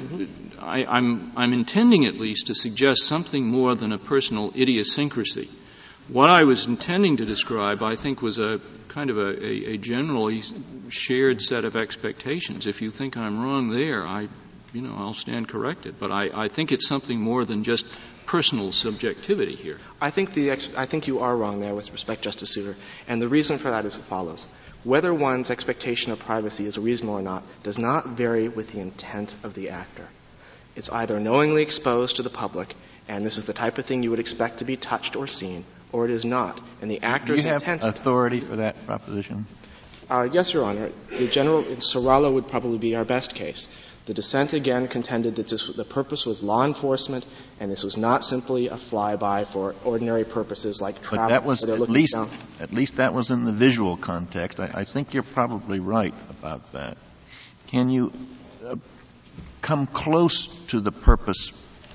Speaker 9: I'm intending at least to suggest something more than a personal idiosyncrasy. What I was intending to describe, I think, was a kind of a generally shared set of expectations. If you think I'm wrong there, I'll stand corrected. But I think it's something more than just personal subjectivity here.
Speaker 10: I think you are wrong there with respect, Justice Souter. And the reason for that is as follows. Whether one's expectation of privacy is reasonable or not does not vary with the intent of the actor. It's either knowingly exposed to the public, and this is the type of thing you would expect to be touched or seen, or it is not. And the actor's intent.
Speaker 7: Do you have authority for that proposition?
Speaker 10: Yes, Your Honor. The general in Serralo would probably be our best case. The dissent again contended that the purpose was law enforcement, and this was not simply a flyby for ordinary purposes like travel.
Speaker 7: But that was at least that was in the visual context. I think you're probably right about that. Can you come close to the purpose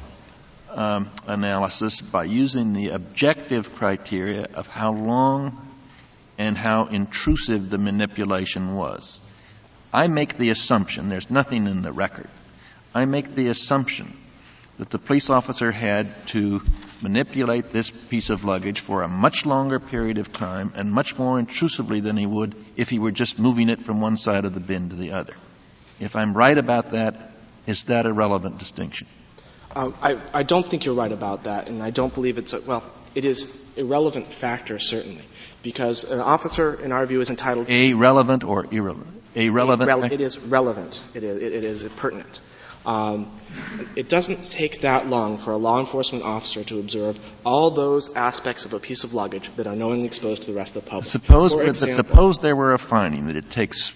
Speaker 7: analysis by using the objective criteria of how long and how intrusive the manipulation was? I make the assumption, there's nothing in the record, I make the assumption that the police officer had to manipulate this piece of luggage for a much longer period of time and much more intrusively than he would if he were just moving it from one side of the bin to the other. If I'm right about that, is that a relevant distinction?
Speaker 10: I don't think you're right about that, and I don't believe it is a relevant factor, certainly, because an officer, in our view, is entitled to...
Speaker 7: A relevant or irrelevant?
Speaker 10: It is relevant. It is pertinent. It doesn't take that long for a law enforcement officer to observe all those aspects of a piece of luggage that are knowingly exposed to the rest of the public.
Speaker 7: Suppose there were a finding that it takes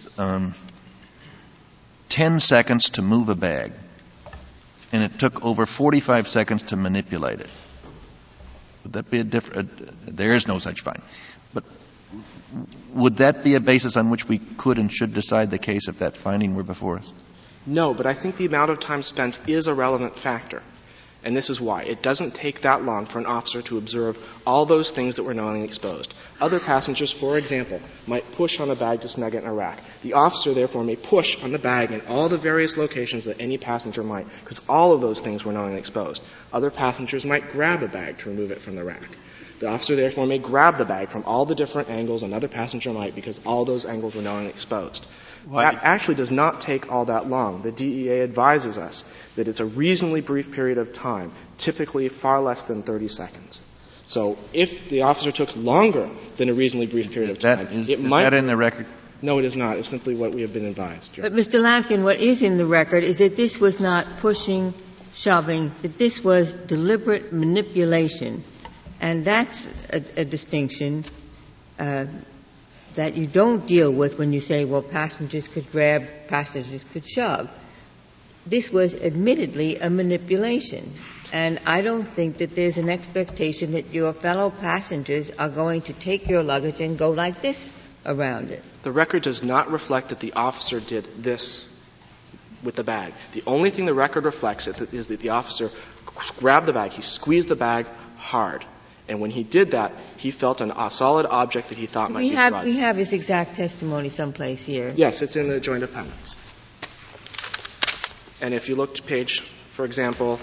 Speaker 7: 10 seconds to move a bag, and it took over 45 seconds to manipulate it. Would that be there is no such finding. But would that be a basis on which we could and should decide the case if that finding were before us?
Speaker 10: No, but I think the amount of time spent is a relevant factor. And this is why. It doesn't take that long for an officer to observe all those things that were knowingly exposed. Other passengers, for example, might push on a bag to snug it in a rack. The officer, therefore, may push on the bag in all the various locations that any passenger might, because all of those things were knowingly exposed. Other passengers might grab a bag to remove it from the rack. The officer, therefore, may grab the bag from all the different angles another passenger might, because all those angles were knowingly exposed. That actually does not take all that long. The DEA advises us that it's a reasonably brief period of time, typically far less than 30 seconds. So if the officer took longer than a reasonably brief period of time, it might...
Speaker 7: Is that in the record?
Speaker 10: No, it is not. It's simply what we have been advised.
Speaker 4: But, Mr. Lampkin, what is in the record is that this was not pushing, shoving, that this was deliberate manipulation. And that's a distinction that you don't deal with when you say, well, passengers could grab, passengers could shove. This was admittedly a manipulation. And I don't think that there's an expectation that your fellow passengers are going to take your luggage and go like this around it.
Speaker 10: The record does not reflect that the officer did this with the bag. The only thing the record reflects is that the officer grabbed the bag. He squeezed the bag hard. And when he did that, he felt a solid object that he thought might be drugged.
Speaker 4: We have his exact testimony someplace here.
Speaker 10: Yes, it's in the joint appendix. And if you look to page, for example,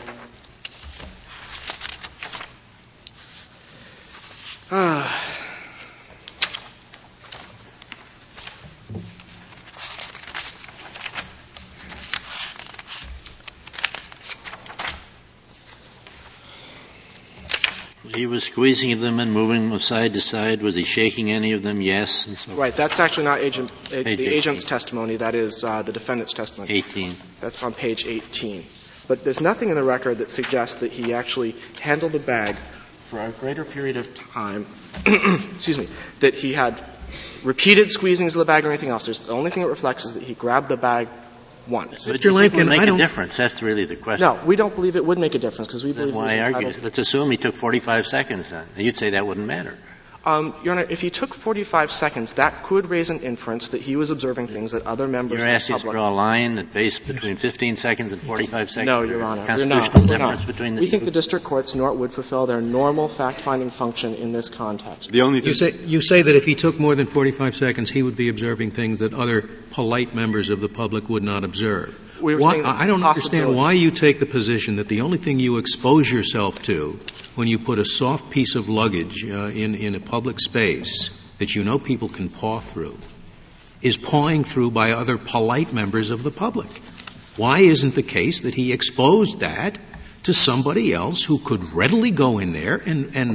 Speaker 8: He was squeezing them and moving them side to side. Was he shaking any of them? Yes. And so
Speaker 10: right. That's actually not the agent's testimony. That is the defendant's testimony.
Speaker 8: 18.
Speaker 10: That's on page 18. But there's nothing in the record that suggests that he actually handled the bag for a greater period of time, excuse me, that he had repeated squeezings of the bag or anything else. The only thing it reflects is that he grabbed the bag once.
Speaker 8: Mr. Lampkin, make a difference. That's really the question.
Speaker 10: No, we don't believe it would make a difference because we believe.
Speaker 8: Why argue? Let's assume he took 45 seconds. Then you'd say that wouldn't matter.
Speaker 10: Your Honor, if he took 45 seconds, that could raise an inference that he was observing things that other members
Speaker 8: You're
Speaker 10: of the
Speaker 8: asking
Speaker 10: public.
Speaker 8: You're asking us to draw a line at base between 15 seconds and 45 seconds?
Speaker 10: No, Your Honor.
Speaker 8: Constitutional difference between the
Speaker 10: We think the district courts would fulfill their normal fact-finding function in this context.
Speaker 3: The only you say that if he took more than 45 seconds, he would be observing things that other polite members of the public would not observe. I don't understand why you take the position that the only thing you expose yourself to when you put a soft piece of luggage in a public space that you know people can paw through is pawing through by other polite members of the public. Why isn't the case that he exposed that to somebody else who could readily go in there and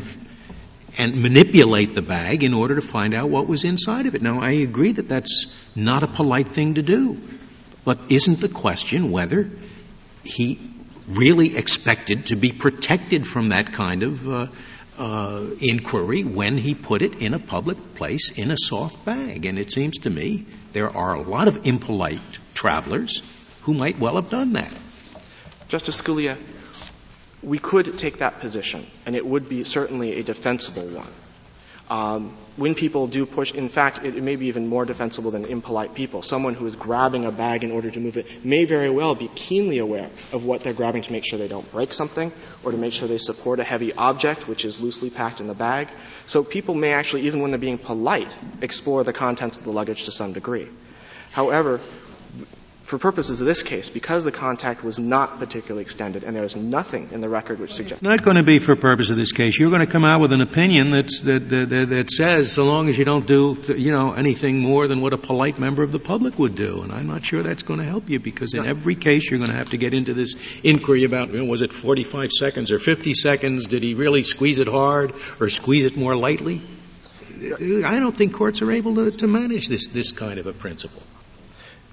Speaker 3: manipulate the bag in order to find out what was inside of it? Now, I agree that that's not a polite thing to do. But isn't the question whether he really expected to be protected from that kind of inquiry when he put it in a public place in a soft bag? And it seems to me there are a lot of impolite travelers who might well have done that.
Speaker 10: Justice Scalia, we could take that position, and it would be certainly a defensible one. When people do push, in fact, it may be even more defensible than impolite people. Someone who is grabbing a bag in order to move it may very well be keenly aware of what they're grabbing to make sure they don't break something or to make sure they support a heavy object which is loosely packed in the bag. So people may actually, even when they're being polite, explore the contents of the luggage to some degree. However, for purposes of this case, because the contact was not particularly extended and there is nothing in the record which suggests...
Speaker 3: It's not going to be for purpose of this case. You're going to come out with an opinion that says so long as you don't do, anything more than what a polite member of the public would do. And I'm not sure that's going to help you because in every case you're going to have to get into this inquiry about, was it 45 seconds or 50 seconds? Did he really squeeze it hard or squeeze it more lightly? I don't think courts are able to manage this kind of a principle.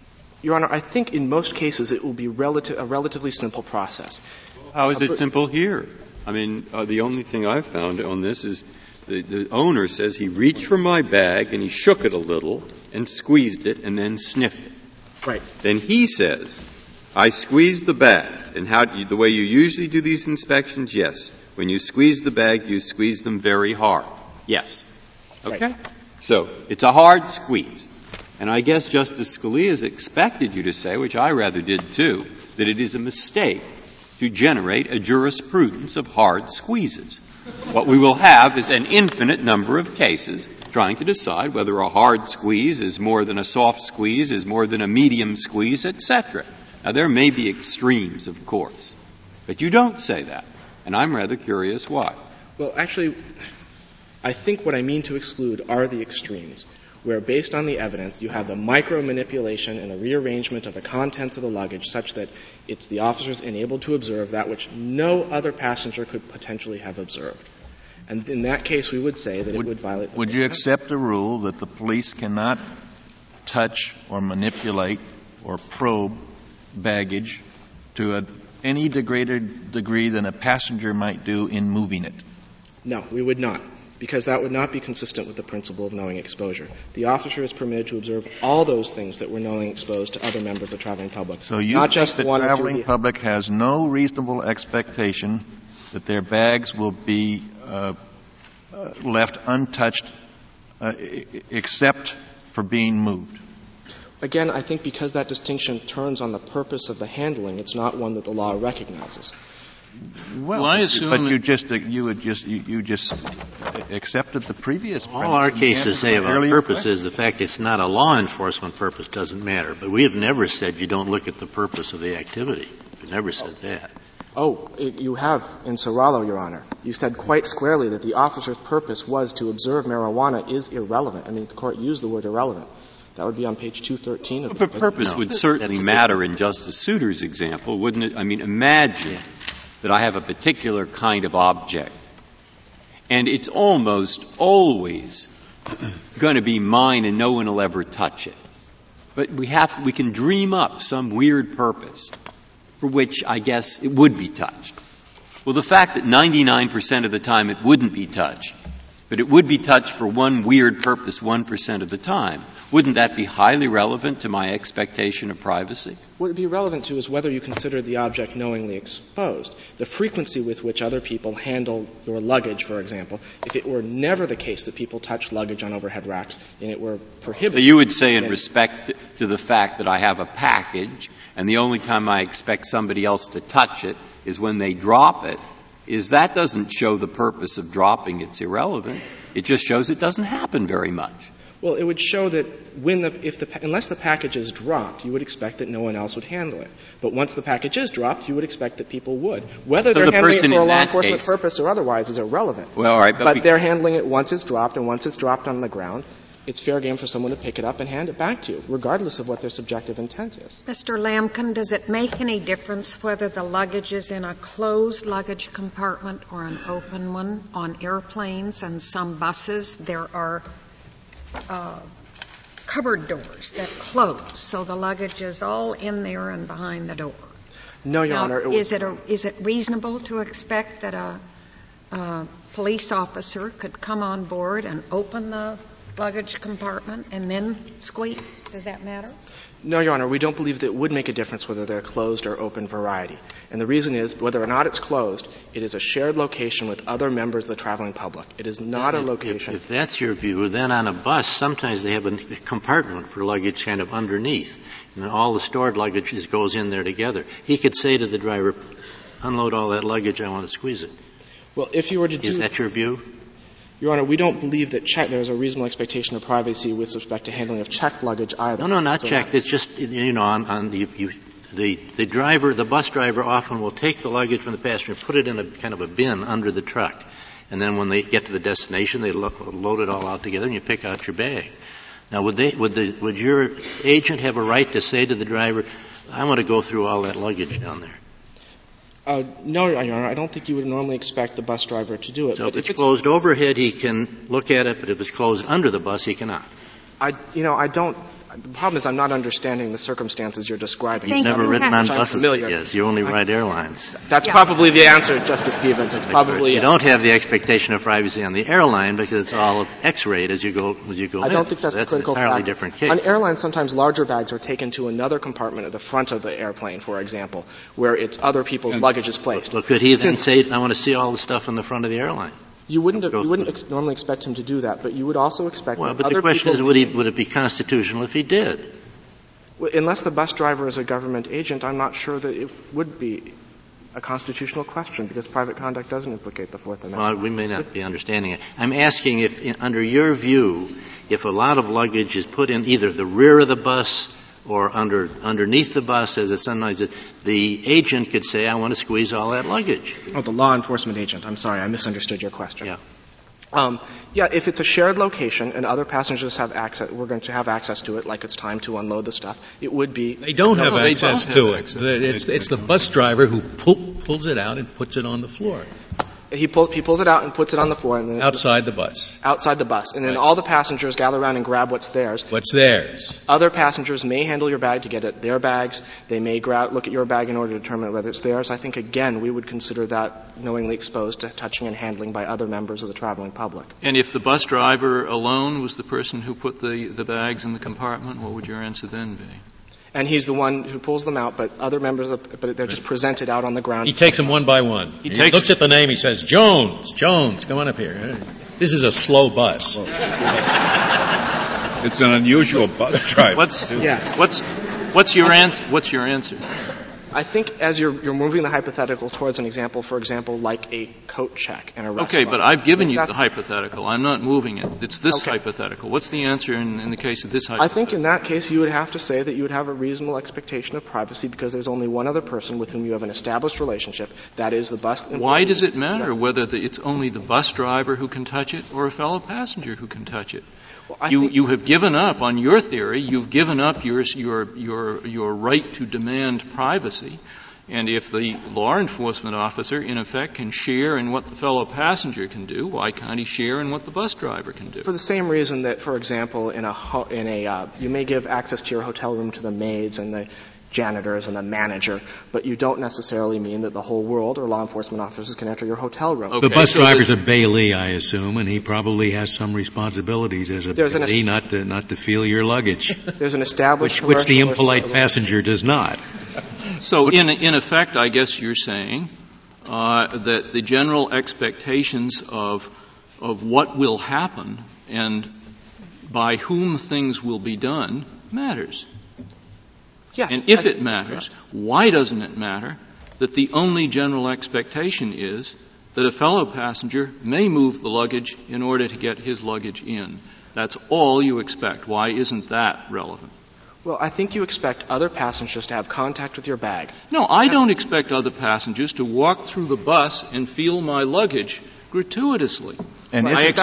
Speaker 10: Your Honor, I think in most cases it will be a relatively simple process.
Speaker 5: How is it simple here? I mean, the only thing I've found on this is the owner says he reached for my bag and he shook it a little and squeezed it and then sniffed it.
Speaker 10: Right.
Speaker 5: Then he says, I squeezed the bag. And the way you usually do these inspections, yes. When you squeeze the bag, you squeeze them very hard. Yes. Okay?
Speaker 10: Right.
Speaker 5: So, it's a hard squeeze. And I guess Justice Scalia has expected you to say, which I rather did too, that it is a mistake to generate a jurisprudence of hard squeezes. What we will have is an infinite number of cases trying to decide whether a hard squeeze is more than a soft squeeze, is more than a medium squeeze, etc. Now, there may be extremes, of course, but you don't say that, and I'm rather curious why.
Speaker 10: Well, actually, I think what I mean to exclude are the extremes, where based on the evidence you have the micro-manipulation and the rearrangement of the contents of the luggage such that it's the officers enabled to observe that which no other passenger could potentially have observed. And in that case, we would say that it would violate the
Speaker 7: Would you accept a rule that the police cannot touch or manipulate or probe baggage to any greater degree than a passenger might do in moving it?
Speaker 10: No, we would not, because that would not be consistent with the principle of knowing exposure. The officer is permitted to observe all those things that were knowingly exposed to other members of the traveling public.
Speaker 7: So you
Speaker 10: not
Speaker 7: think
Speaker 10: just
Speaker 7: the
Speaker 10: one
Speaker 7: traveling public has no reasonable expectation that their bags will be left untouched except for being moved?
Speaker 10: Again, I think because that distinction turns on the purpose of the handling, it's not one that the law recognizes.
Speaker 7: Well,
Speaker 9: I assume
Speaker 7: but you just accepted the previous.
Speaker 8: All our cases say about purpose is the fact it's not a law enforcement purpose doesn't matter. But we have never said you don't look at the purpose of the activity. We've never said that.
Speaker 10: You have in Serralo, Your Honor. You said quite squarely that the officer's purpose was to observe marijuana is irrelevant. I mean, the Court used the word irrelevant. That would be on page 213 of the
Speaker 5: But purpose would certainly matter in Justice Souter's example, wouldn't it? I mean, imagine that I have a particular kind of object, and it's almost always going to be mine and no one will ever touch it. But we can dream up some weird purpose for which I guess it would be touched. Well, the fact that 99% of the time it wouldn't be touched, but it would be touched for one weird purpose 1% of the time, wouldn't that be highly relevant to my expectation of privacy?
Speaker 10: What it would be relevant to is whether you consider the object knowingly exposed. The frequency with which other people handle your luggage, for example, if it were never the case that people touch luggage on overhead racks and it were prohibited.
Speaker 5: So you would say in respect to the fact that I have a package and the only time I expect somebody else to touch it is when they drop it, is that doesn't show the purpose of dropping it's irrelevant. It just shows it doesn't happen very much.
Speaker 10: Well, it would show that unless the package is dropped, you would expect that no one else would handle it. But once the package is dropped, you would expect that people would. Whether they're handling it for a law enforcement purpose or otherwise is irrelevant.
Speaker 5: Well, all right,
Speaker 10: but they're handling it once it's dropped, and once it's dropped on the ground, it's fair game for someone to pick it up and hand it back to you, regardless of what their subjective intent is.
Speaker 6: Mr. Lamkin, does it make any difference whether the luggage is in a closed luggage compartment or an open one? On airplanes and some buses, there are cupboard doors that close, so the luggage is all in there and behind the door.
Speaker 10: No, Your Honor.
Speaker 6: Is it reasonable to expect that a police officer could come on board and open the luggage compartment and then squeeze? Does that matter?
Speaker 10: No, Your Honor. We don't believe that it would make a difference whether they're closed or open variety. And the reason is, whether or not it's closed, it is a shared location with other members of the traveling public. It is not a location.
Speaker 8: If that's your view, then on a bus, sometimes they have a compartment for luggage kind of underneath. And all the stored luggage goes in there together. He could say to the driver, unload all that luggage, I want to squeeze it.
Speaker 10: Well, if you were to
Speaker 8: Is that your view?
Speaker 10: Your Honor, we don't believe that there's a reasonable expectation of privacy with respect to handling of checked luggage either.
Speaker 8: No, not checked. It's just, the driver, the bus driver often will take the luggage from the passenger and put it in a kind of a bin under the truck. And then when they get to the destination, they load it all out together and you pick out your bag. Now, would your agent have a right to say to the driver, I want to go through all that luggage down there?
Speaker 10: No, Your Honor. I don't think you would normally expect the bus driver to do it.
Speaker 8: So if it's closed overhead, he can look at it, but if it's closed under the bus, he cannot.
Speaker 10: I The problem is I'm not understanding the circumstances you're describing.
Speaker 8: You've never ridden on buses.
Speaker 10: Familiar.
Speaker 8: Yes, you only ride airlines.
Speaker 10: That's probably the answer, Justice Stevens. It's probably
Speaker 8: you don't have the expectation of privacy on the airline because it's all X-rayed as you go.
Speaker 10: I don't think that's
Speaker 8: so
Speaker 10: the critical
Speaker 8: an entirely
Speaker 10: factor.
Speaker 8: different case.
Speaker 10: On airlines, sometimes larger bags are taken to another compartment at the front of the airplane, for example, where it's other people's luggage is placed.
Speaker 8: Well, could he then say, "I want to see all the stuff in the front of the airline"?
Speaker 10: You wouldn't normally expect him to do that, but you would also expect.
Speaker 8: Well, but the question is, would it be constitutional if he did?
Speaker 10: Well, unless the bus driver is a government agent, I'm not sure that it would be a constitutional question because private conduct doesn't implicate the Fourth Amendment.
Speaker 8: Well, we may not be understanding it. I'm asking if, under your view, if a lot of luggage is put in either the rear of the bus or underneath the bus, as it sometimes is, the agent could say, "I want to squeeze all that luggage."
Speaker 10: Oh, the law enforcement agent. I'm sorry, I misunderstood your question.
Speaker 8: Yeah.
Speaker 10: If it's a shared location and other passengers have access, we're going to have access to it, like it's time to unload the stuff, it would be.
Speaker 3: They don't have access to it. It's the bus driver who pulls it out and puts it on the floor.
Speaker 10: He pulls it out and puts it on the floor. And then
Speaker 3: outside the bus.
Speaker 10: Outside the bus. And then all the passengers gather around and grab what's theirs.
Speaker 3: What's theirs.
Speaker 10: Other passengers may handle your bag to get at their bags. They may look at your bag in order to determine whether it's theirs. I think, again, we would consider that knowingly exposed to touching and handling by other members of the traveling public.
Speaker 9: And if the bus driver alone was the person who put the bags in the compartment, what would your answer then be?
Speaker 10: And he's the one who pulls them out, but other members but they're just presented out on the ground.
Speaker 3: He takes them one by one. He looks at the name, he says, Jones, come on up here. This is a slow bus.
Speaker 1: It's an unusual bus drive.
Speaker 9: What's your answer?
Speaker 10: I think as you're moving the hypothetical towards an example, for example, like a coat check in a restaurant.
Speaker 9: Okay, but I've given you the hypothetical. I'm not moving it. It's this hypothetical. What's the answer in the case of this hypothetical?
Speaker 10: I think in that case you would have to say that you would have a reasonable expectation of privacy because there's only one other person with whom you have an established relationship. That is the bus.
Speaker 9: Why does it matter whether it's only the bus driver who can touch it or a fellow passenger who can touch it? Well, you have given up on your theory. You've given up your right to demand privacy. And if the law enforcement officer, in effect, can share in what the fellow passenger can do, why can't he share in what the bus driver can do?
Speaker 10: For the same reason that, for example, you may give access to your hotel room to the maids and the janitors and the manager, but you don't necessarily mean that the whole world or law enforcement officers can enter your hotel room.
Speaker 3: Okay, the bus driver's a bailee, I assume, and he probably has some responsibilities as a bailee not to feel your luggage.
Speaker 10: There's an established
Speaker 3: which the impolite passenger does not.
Speaker 9: So in effect, I guess you're saying that the general expectations of what will happen and by whom things will be done matters.
Speaker 10: Yes.
Speaker 9: And if it matters, why doesn't it matter that the only general expectation is that a fellow passenger may move the luggage in order to get his luggage in? That's all you expect. Why isn't that relevant?
Speaker 10: Well, I think you expect other passengers to have contact with your bag.
Speaker 9: No, I don't expect other passengers to walk through the bus and feel my luggage gratuitously.
Speaker 7: And isn't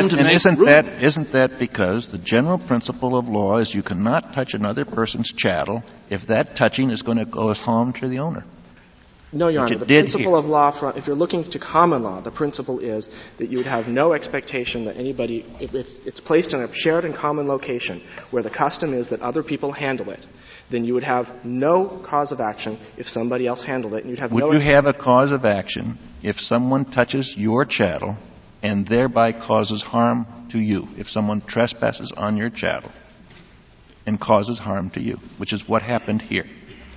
Speaker 7: that because the general principle of law is you cannot touch another person's chattel if that touching is going to cause harm to the owner?
Speaker 10: No, Your Honor. The principle of law, if you're looking to common law, the principle is that you would have no expectation that anybody, if it's placed in a shared and common location where the custom is that other people handle it, then you would have no cause of action if somebody else handled it. And you'd have
Speaker 7: would you have a cause of action if someone touches your chattel and thereby causes harm to you, if someone trespasses on your chattel and causes harm to you, which is what happened here?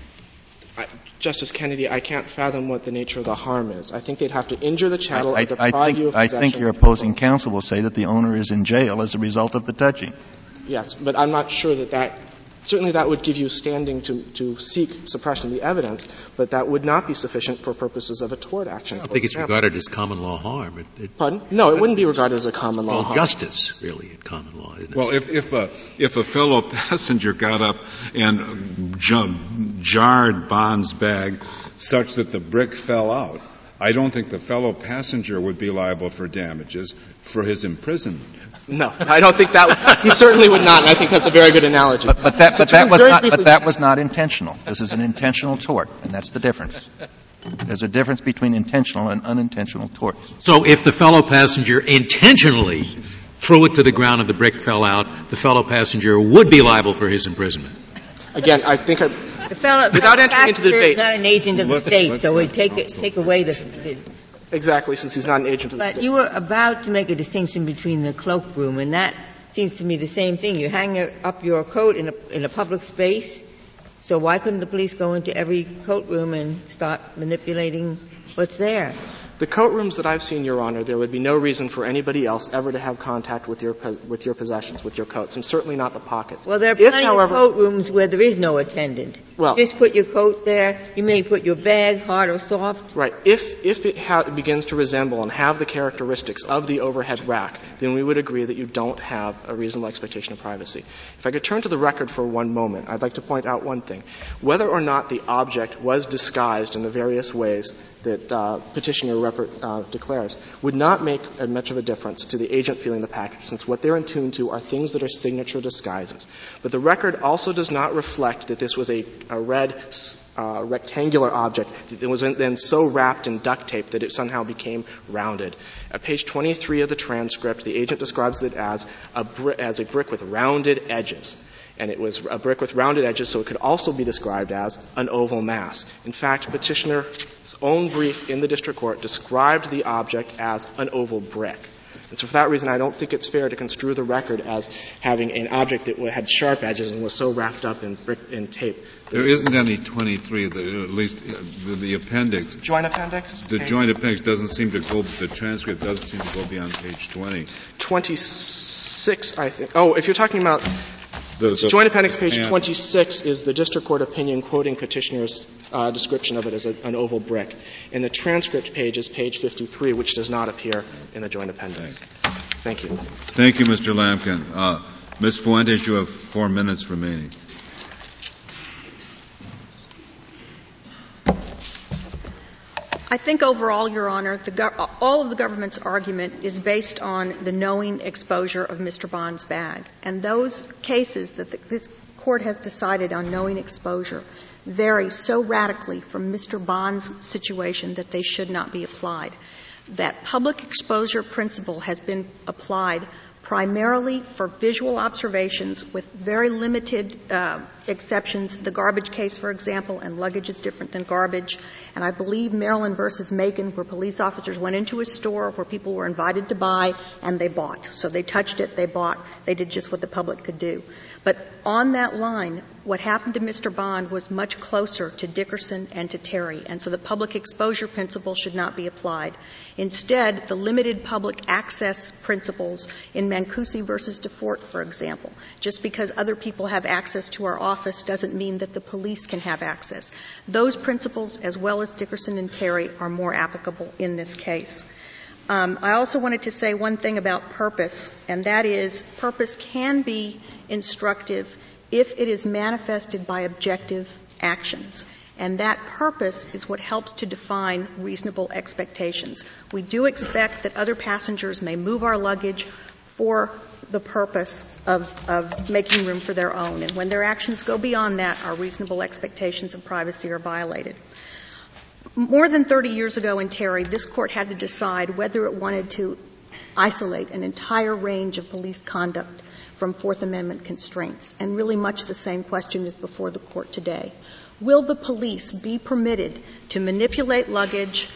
Speaker 10: Justice Kennedy, I can't fathom what the nature of the harm is. I think they'd have to injure the chattel or deprive you of possession.
Speaker 7: I think your opposing counsel will say that the owner is in jail as a result of the touching.
Speaker 10: Yes, but I'm not sure that certainly that would give you standing to seek suppression of the evidence, but that would not be sufficient for purposes of a tort action.
Speaker 3: I don't think it's regarded as common law harm.
Speaker 10: Pardon? No, it wouldn't be regarded as a common law harm.
Speaker 3: Justice, really, in common law, isn't it?
Speaker 1: Well, if a fellow passenger got up and jarred Bond's bag such that the brick fell out, I don't think the fellow passenger would be liable for damages for his imprisonment.
Speaker 10: No, I don't think that he certainly would not, and I think that's a very good analogy.
Speaker 7: But that was not intentional. This is an intentional tort, and that's the difference. There's a difference between intentional and unintentional torts.
Speaker 3: So if the fellow passenger intentionally threw it to the ground and the brick fell out, the fellow passenger would be liable for his imprisonment.
Speaker 10: Again, I think
Speaker 4: the fellow
Speaker 10: without entering into the debate,
Speaker 4: not an agent of the state, so we take away the
Speaker 10: exactly, since he's not an agent of the state.
Speaker 4: But you were about to make a distinction between the cloakroom, and that seems to me the same thing. You hang up your coat in a public space, so why couldn't the police go into every coat room and start manipulating what's there?
Speaker 10: The coat rooms that I've seen, Your Honor, there would be no reason for anybody else ever to have contact with your possessions, with your coats, and certainly not the pockets.
Speaker 4: Well, there are plenty of coat rooms where there is no attendant.
Speaker 10: Well,
Speaker 4: just put your coat there. You may put your bag, hard or soft.
Speaker 10: Right. If it begins to resemble and have the characteristics of the overhead rack, then we would agree that you don't have a reasonable expectation of privacy. If I could turn to the record for one moment, I'd like to point out one thing. Whether or not the object was disguised in the various ways that Petitioner declares would not make much of a difference to the agent feeling the package, since what they're in tune to are things that are signature disguises. But the record also does not reflect that this was a red rectangular object that was then so wrapped in duct tape that it somehow became rounded. At page 23 of the transcript, the agent describes it as a brick with rounded edges. And it was a brick with rounded edges, so it could also be described as an oval mass. In fact, Petitioner's own brief in the district court described the object as an oval brick. And so for that reason, I don't think it's fair to construe the record as having an object that had sharp edges and was so wrapped up in tape.
Speaker 1: There isn't any 23, at least the appendix.
Speaker 10: Joint appendix?
Speaker 1: The joint appendix doesn't seem to go, the transcript doesn't seem to go beyond page 20.
Speaker 10: 26, I think. Oh, if you're talking about the joint appendix, page 26 is the district court opinion quoting Petitioner's description of it as an oval brick. And the transcript page is page 53, which does not appear in the joint appendix. Thank you.
Speaker 1: Thank you, Mr. Lampkin. Ms. Fuentes, you have 4 minutes remaining.
Speaker 2: I think overall, Your Honor, all of the government's argument is based on the knowing exposure of Mr. Bond's bag. And those cases that this Court has decided on knowing exposure vary so radically from Mr. Bond's situation that they should not be applied. That public exposure principle has been applied primarily for visual observations with very limited exceptions. The garbage case, for example, and luggage is different than garbage. And I believe Maryland versus Macon, where police officers went into a store where people were invited to buy and they bought. So they touched it, they bought, they did just what the public could do. But on that line, what happened to Mr. Bond was much closer to Dickerson and to Terry, and so the public exposure principle should not be applied. Instead, the limited public access principles in Mancusi versus DeFort, for example, just because other people have access to our office doesn't mean that the police can have access. Those principles, as well as Dickerson and Terry, are more applicable in this case. I also wanted to say one thing about purpose, and that is purpose can be instructive if it is manifested by objective actions. And that purpose is what helps to define reasonable expectations. We do expect that other passengers may move our luggage for the purpose of making room for their own. And when their actions go beyond that, our reasonable expectations of privacy are violated. More than 30 years ago in Terry, this Court had to decide whether it wanted to isolate an entire range of police conduct from Fourth Amendment constraints. And really much the same question is before the Court today. Will the police be permitted to manipulate luggage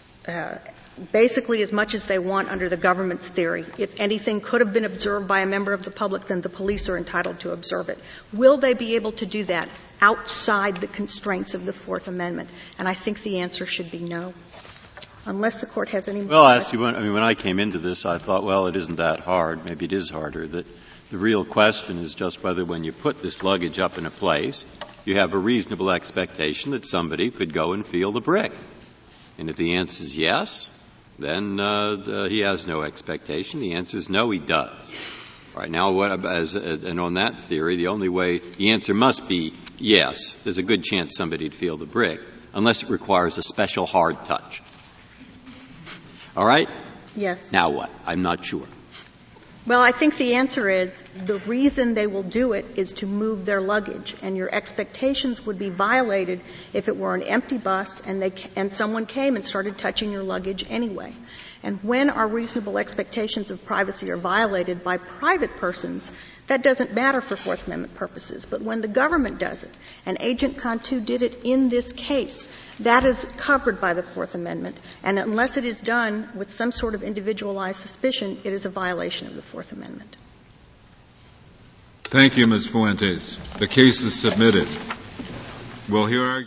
Speaker 2: basically as much as they want under the government's theory? If anything could have been observed by a member of the public, then the police are entitled to observe it. Will they be able to do that outside the constraints of the Fourth Amendment? And I think the answer should be no. Unless the Court has any more questions.
Speaker 5: Well, I'll ask you, when I came into this, I thought, well, it isn't that hard. Maybe it is harder. That the real question is just whether when you put this luggage up in a place, you have a reasonable expectation that somebody could go and feel the brick. And if the answer is yes, then he has no expectation. The answer is no, he does. Right now, and on that theory, the only way the answer must be yes. There's a good chance somebody would feel the brick, unless it requires a special hard touch. All right?
Speaker 2: Yes.
Speaker 5: Now what? I'm not sure.
Speaker 2: Well, I think the answer is the reason they will do it is to move their luggage, and your expectations would be violated if it were an empty bus and someone came and started touching your luggage anyway. And when our reasonable expectations of privacy are violated by private persons, that doesn't matter for Fourth Amendment purposes. But when the government does it, and Agent Cantu did it in this case, that is covered by the Fourth Amendment. And unless it is done with some sort of individualized suspicion, it is a violation of the Fourth Amendment.
Speaker 1: Thank you, Ms. Fuentes. The case is submitted. We'll hear our